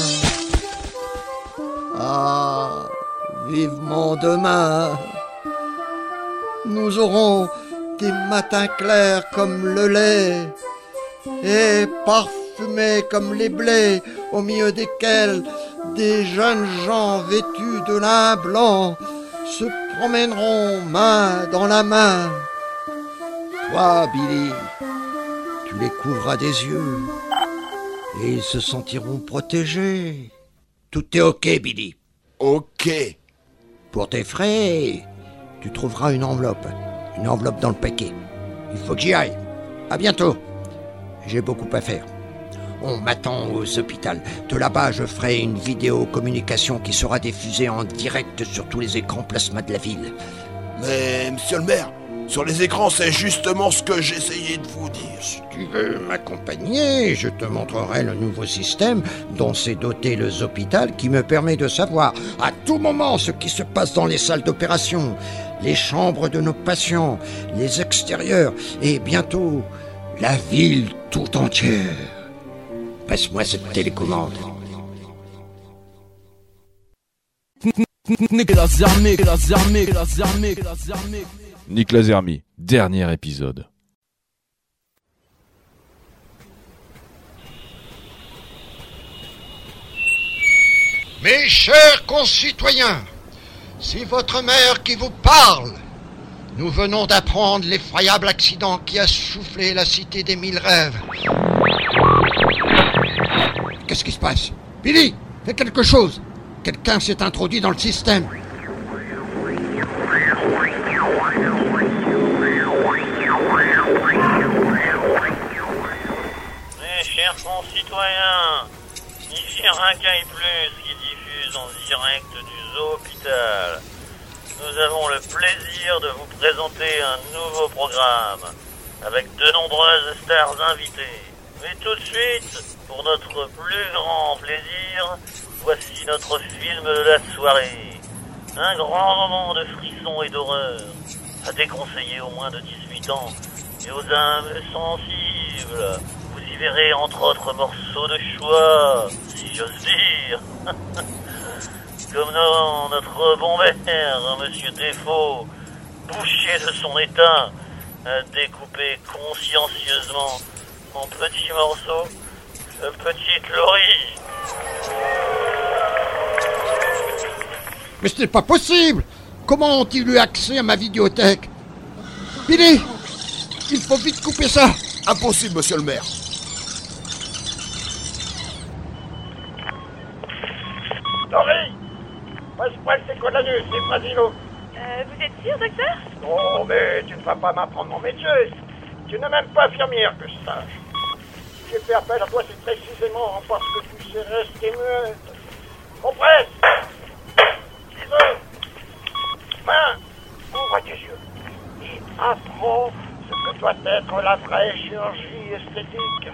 Ah, vivement demain, nous aurons des matins clairs comme le lait et parfumés comme les blés, au milieu desquels des jeunes gens vêtus de lin blanc se promèneront main dans la main. Toi, Billy, tu les couvras des yeux et ils se sentiront protégés. Tout est ok, Billy. Ok. Pour tes frais, tu trouveras une enveloppe dans le paquet. Il faut que j'y aille. À bientôt. J'ai beaucoup à faire. On m'attend aux hôpitaux. De là-bas, je ferai une vidéo communication qui sera diffusée en direct sur tous les écrans plasma de la ville. Mais, monsieur le maire, sur les écrans, c'est justement ce que j'essayais de vous dire. Si tu veux m'accompagner, je te montrerai le nouveau système dont s'est doté le hôpital qui me permet de savoir à tout moment ce qui se passe dans les salles d'opération, les chambres de nos patients, les extérieurs et bientôt la ville tout entière. Passe-moi cette télécommande. Nick Lazermi, dernier épisode. Mes chers concitoyens, c'est votre mère qui vous parle. Nous venons d'apprendre l'effroyable accident qui a soufflé la cité des 1000 rêves. Qu'est-ce qui se passe? Billy, fais quelque chose. Quelqu'un s'est introduit dans le système. Mes chers concitoyens, ici Racaille Plus qui diffuse en direct du Zoo-Hôpital. Nous avons le plaisir de vous présenter un nouveau programme avec de nombreuses stars invitées. Mais tout de suite, pour notre plus grand plaisir, voici notre film de la soirée. Un grand moment de frisson et d'horreur, à déconseiller aux moins de 18 ans et aux âmes sensibles. Vous y verrez entre autres morceaux de choix, si j'ose dire. Comme notre bon maire, Monsieur Défaut, bouché de son état, a découpé consciencieusement en petits morceaux de petite Laurie. Mais ce n'est pas possible! Comment ont-ils eu accès à ma vidéothèque? Billy, il faut vite couper ça! Impossible, monsieur le maire. Laurie, passe-moi le sécolanus, c'est Brasilo. Vous êtes sûr, docteur? Non, mais tu ne vas pas m'apprendre mon métier. Tu n'es même pas infirmière, que je sache. Si j'ai fait appel à toi, c'est précisément parce que tu sais rester muette. Compresse! Ciseaux! Main! Ouvre tes yeux. Et apprends ce que doit être la vraie chirurgie esthétique.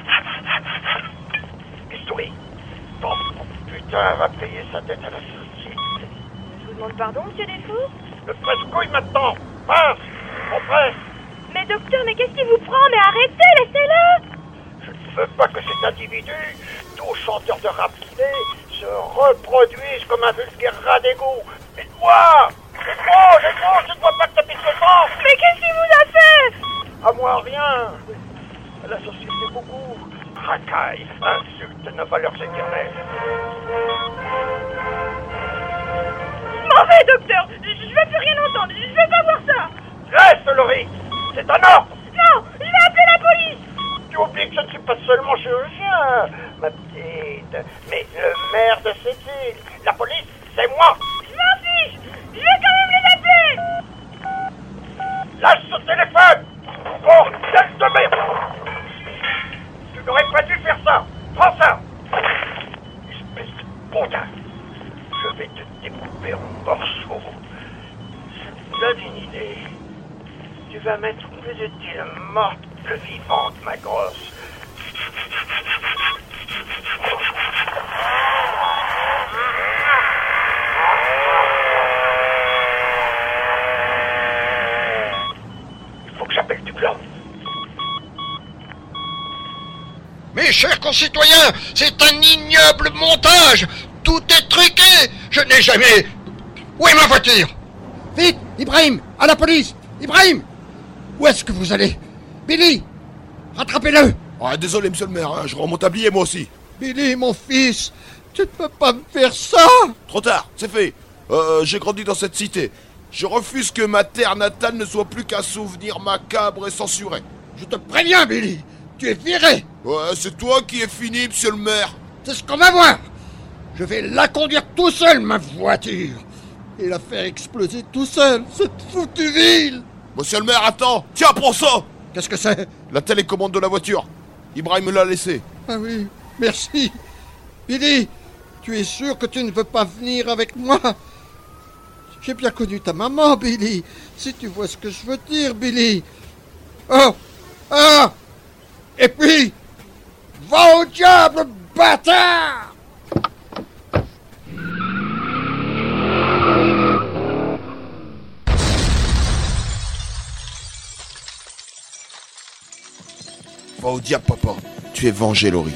Bistouri! Ton putain va payer sa dette à la société. Je vous demande pardon, monsieur Défaut? Le presse-couille maintenant! Mince! Compresse! Mais docteur, mais qu'est-ce qui vous prend? Mais arrêtez, laissez-le! Je ne veux pas que cet individu, tout chanteur de rap qu'il est, se reproduise comme un vulgaire rat d'égout. Aide-moi! Aide-moi! Je ne vois pas que t'as pissé le sang! Mais qu'est-ce qu'il vous a fait? À moi, rien! À la société, beaucoup. Racaille, insulte nos valeurs éternelles. Je m'en vais, docteur! Je veux plus rien entendre! Je veux pas voir ça! Reste, Laurie! C'est un ordre! Non! Je vais appeler la police! Tu oublies que je ne suis pas seulement chirurgien, ma petite, mais le maire de cette île. La police, c'est moi! Je m'en fiche! Je vais quand même les appeler! Lâche ce téléphone! Bordel de merde! Tu n'aurais pas dû faire ça! Prends ça! Espèce de putain! Je vais te découper en morceaux. Ça te donne une idée? Tu vas m'être plus utile morte que vivante, ma grosse. Il faut que j'appelle Duplan. Mes chers concitoyens, c'est un ignoble montage. Tout est truqué. Je n'ai jamais... Où est ma voiture? Vite, Ibrahim, à la police. Ibrahim, où est-ce que vous allez? Billy, rattrapez-le. Ah, désolé, monsieur le maire, hein, je remonte à Blier, moi aussi. Billy, mon fils, tu ne peux pas me faire ça. Trop tard, c'est fait. J'ai grandi dans cette cité. Je refuse que ma terre natale ne soit plus qu'un souvenir macabre et censuré. Je te préviens, Billy, tu es viré. Ouais, c'est toi qui es fini, monsieur le maire. C'est ce qu'on va voir. Je vais la conduire tout seul, ma voiture. Et la faire exploser tout seul, cette foutue ville. Monsieur le maire, attends. Tiens, prends ça. Qu'est-ce que c'est? La télécommande de la voiture. Ibrahim me l'a laissée. Ah oui, merci. Billy, tu es sûr que tu ne veux pas venir avec moi? J'ai bien connu ta maman, Billy. Si tu vois ce que je veux dire, Billy. Oh! Ah! Et puis, va au diable, bâtard! Va au diable, papa. Tu es vengé, Laurie.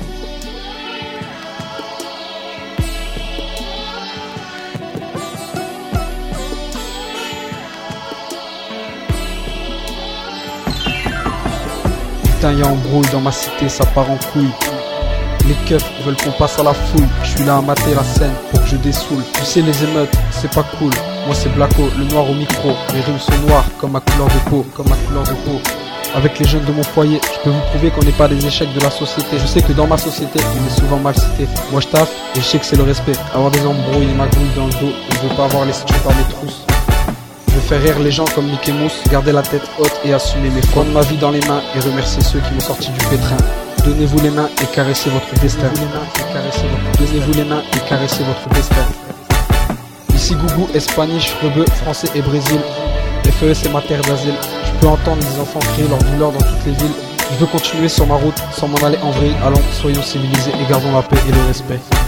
Putain, y'a embrouille dans ma cité, ça part en couille. Les keufs veulent qu'on passe à la fouille. Je suis là à mater la scène pour que je dessoule. Tu sais, les émeutes, c'est pas cool. Moi c'est Blacko, le noir au micro. Les rimes sont noires comme ma couleur de peau, comme ma couleur de peau. Avec les jeunes de mon foyer, je peux vous prouver qu'on n'est pas des échecs de la société. Je sais que dans ma société, il est souvent mal cité. Moi je taffe et je sais que c'est le respect. Avoir des embrouilles et magouilles dans le dos, je veux pas avoir les stupes par les trousses. Je veux faire rire les gens comme Mickey Mouse, garder la tête haute et assumer mes fautes. Prendre ma vie dans les mains et remercier ceux qui m'ont sorti du pétrin. Donnez-vous les mains et caressez votre destin. Donnez-vous les mains et caressez votre destin. Ici Gougou, Espaniche, Rebeu, Français et Brésil. FE c'est ma terre d'asile. Je peux entendre les enfants crier leur douleur dans toutes les villes. Je veux continuer sur ma route sans m'en aller en vrille. Allons, soyons civilisés et gardons la paix et le respect.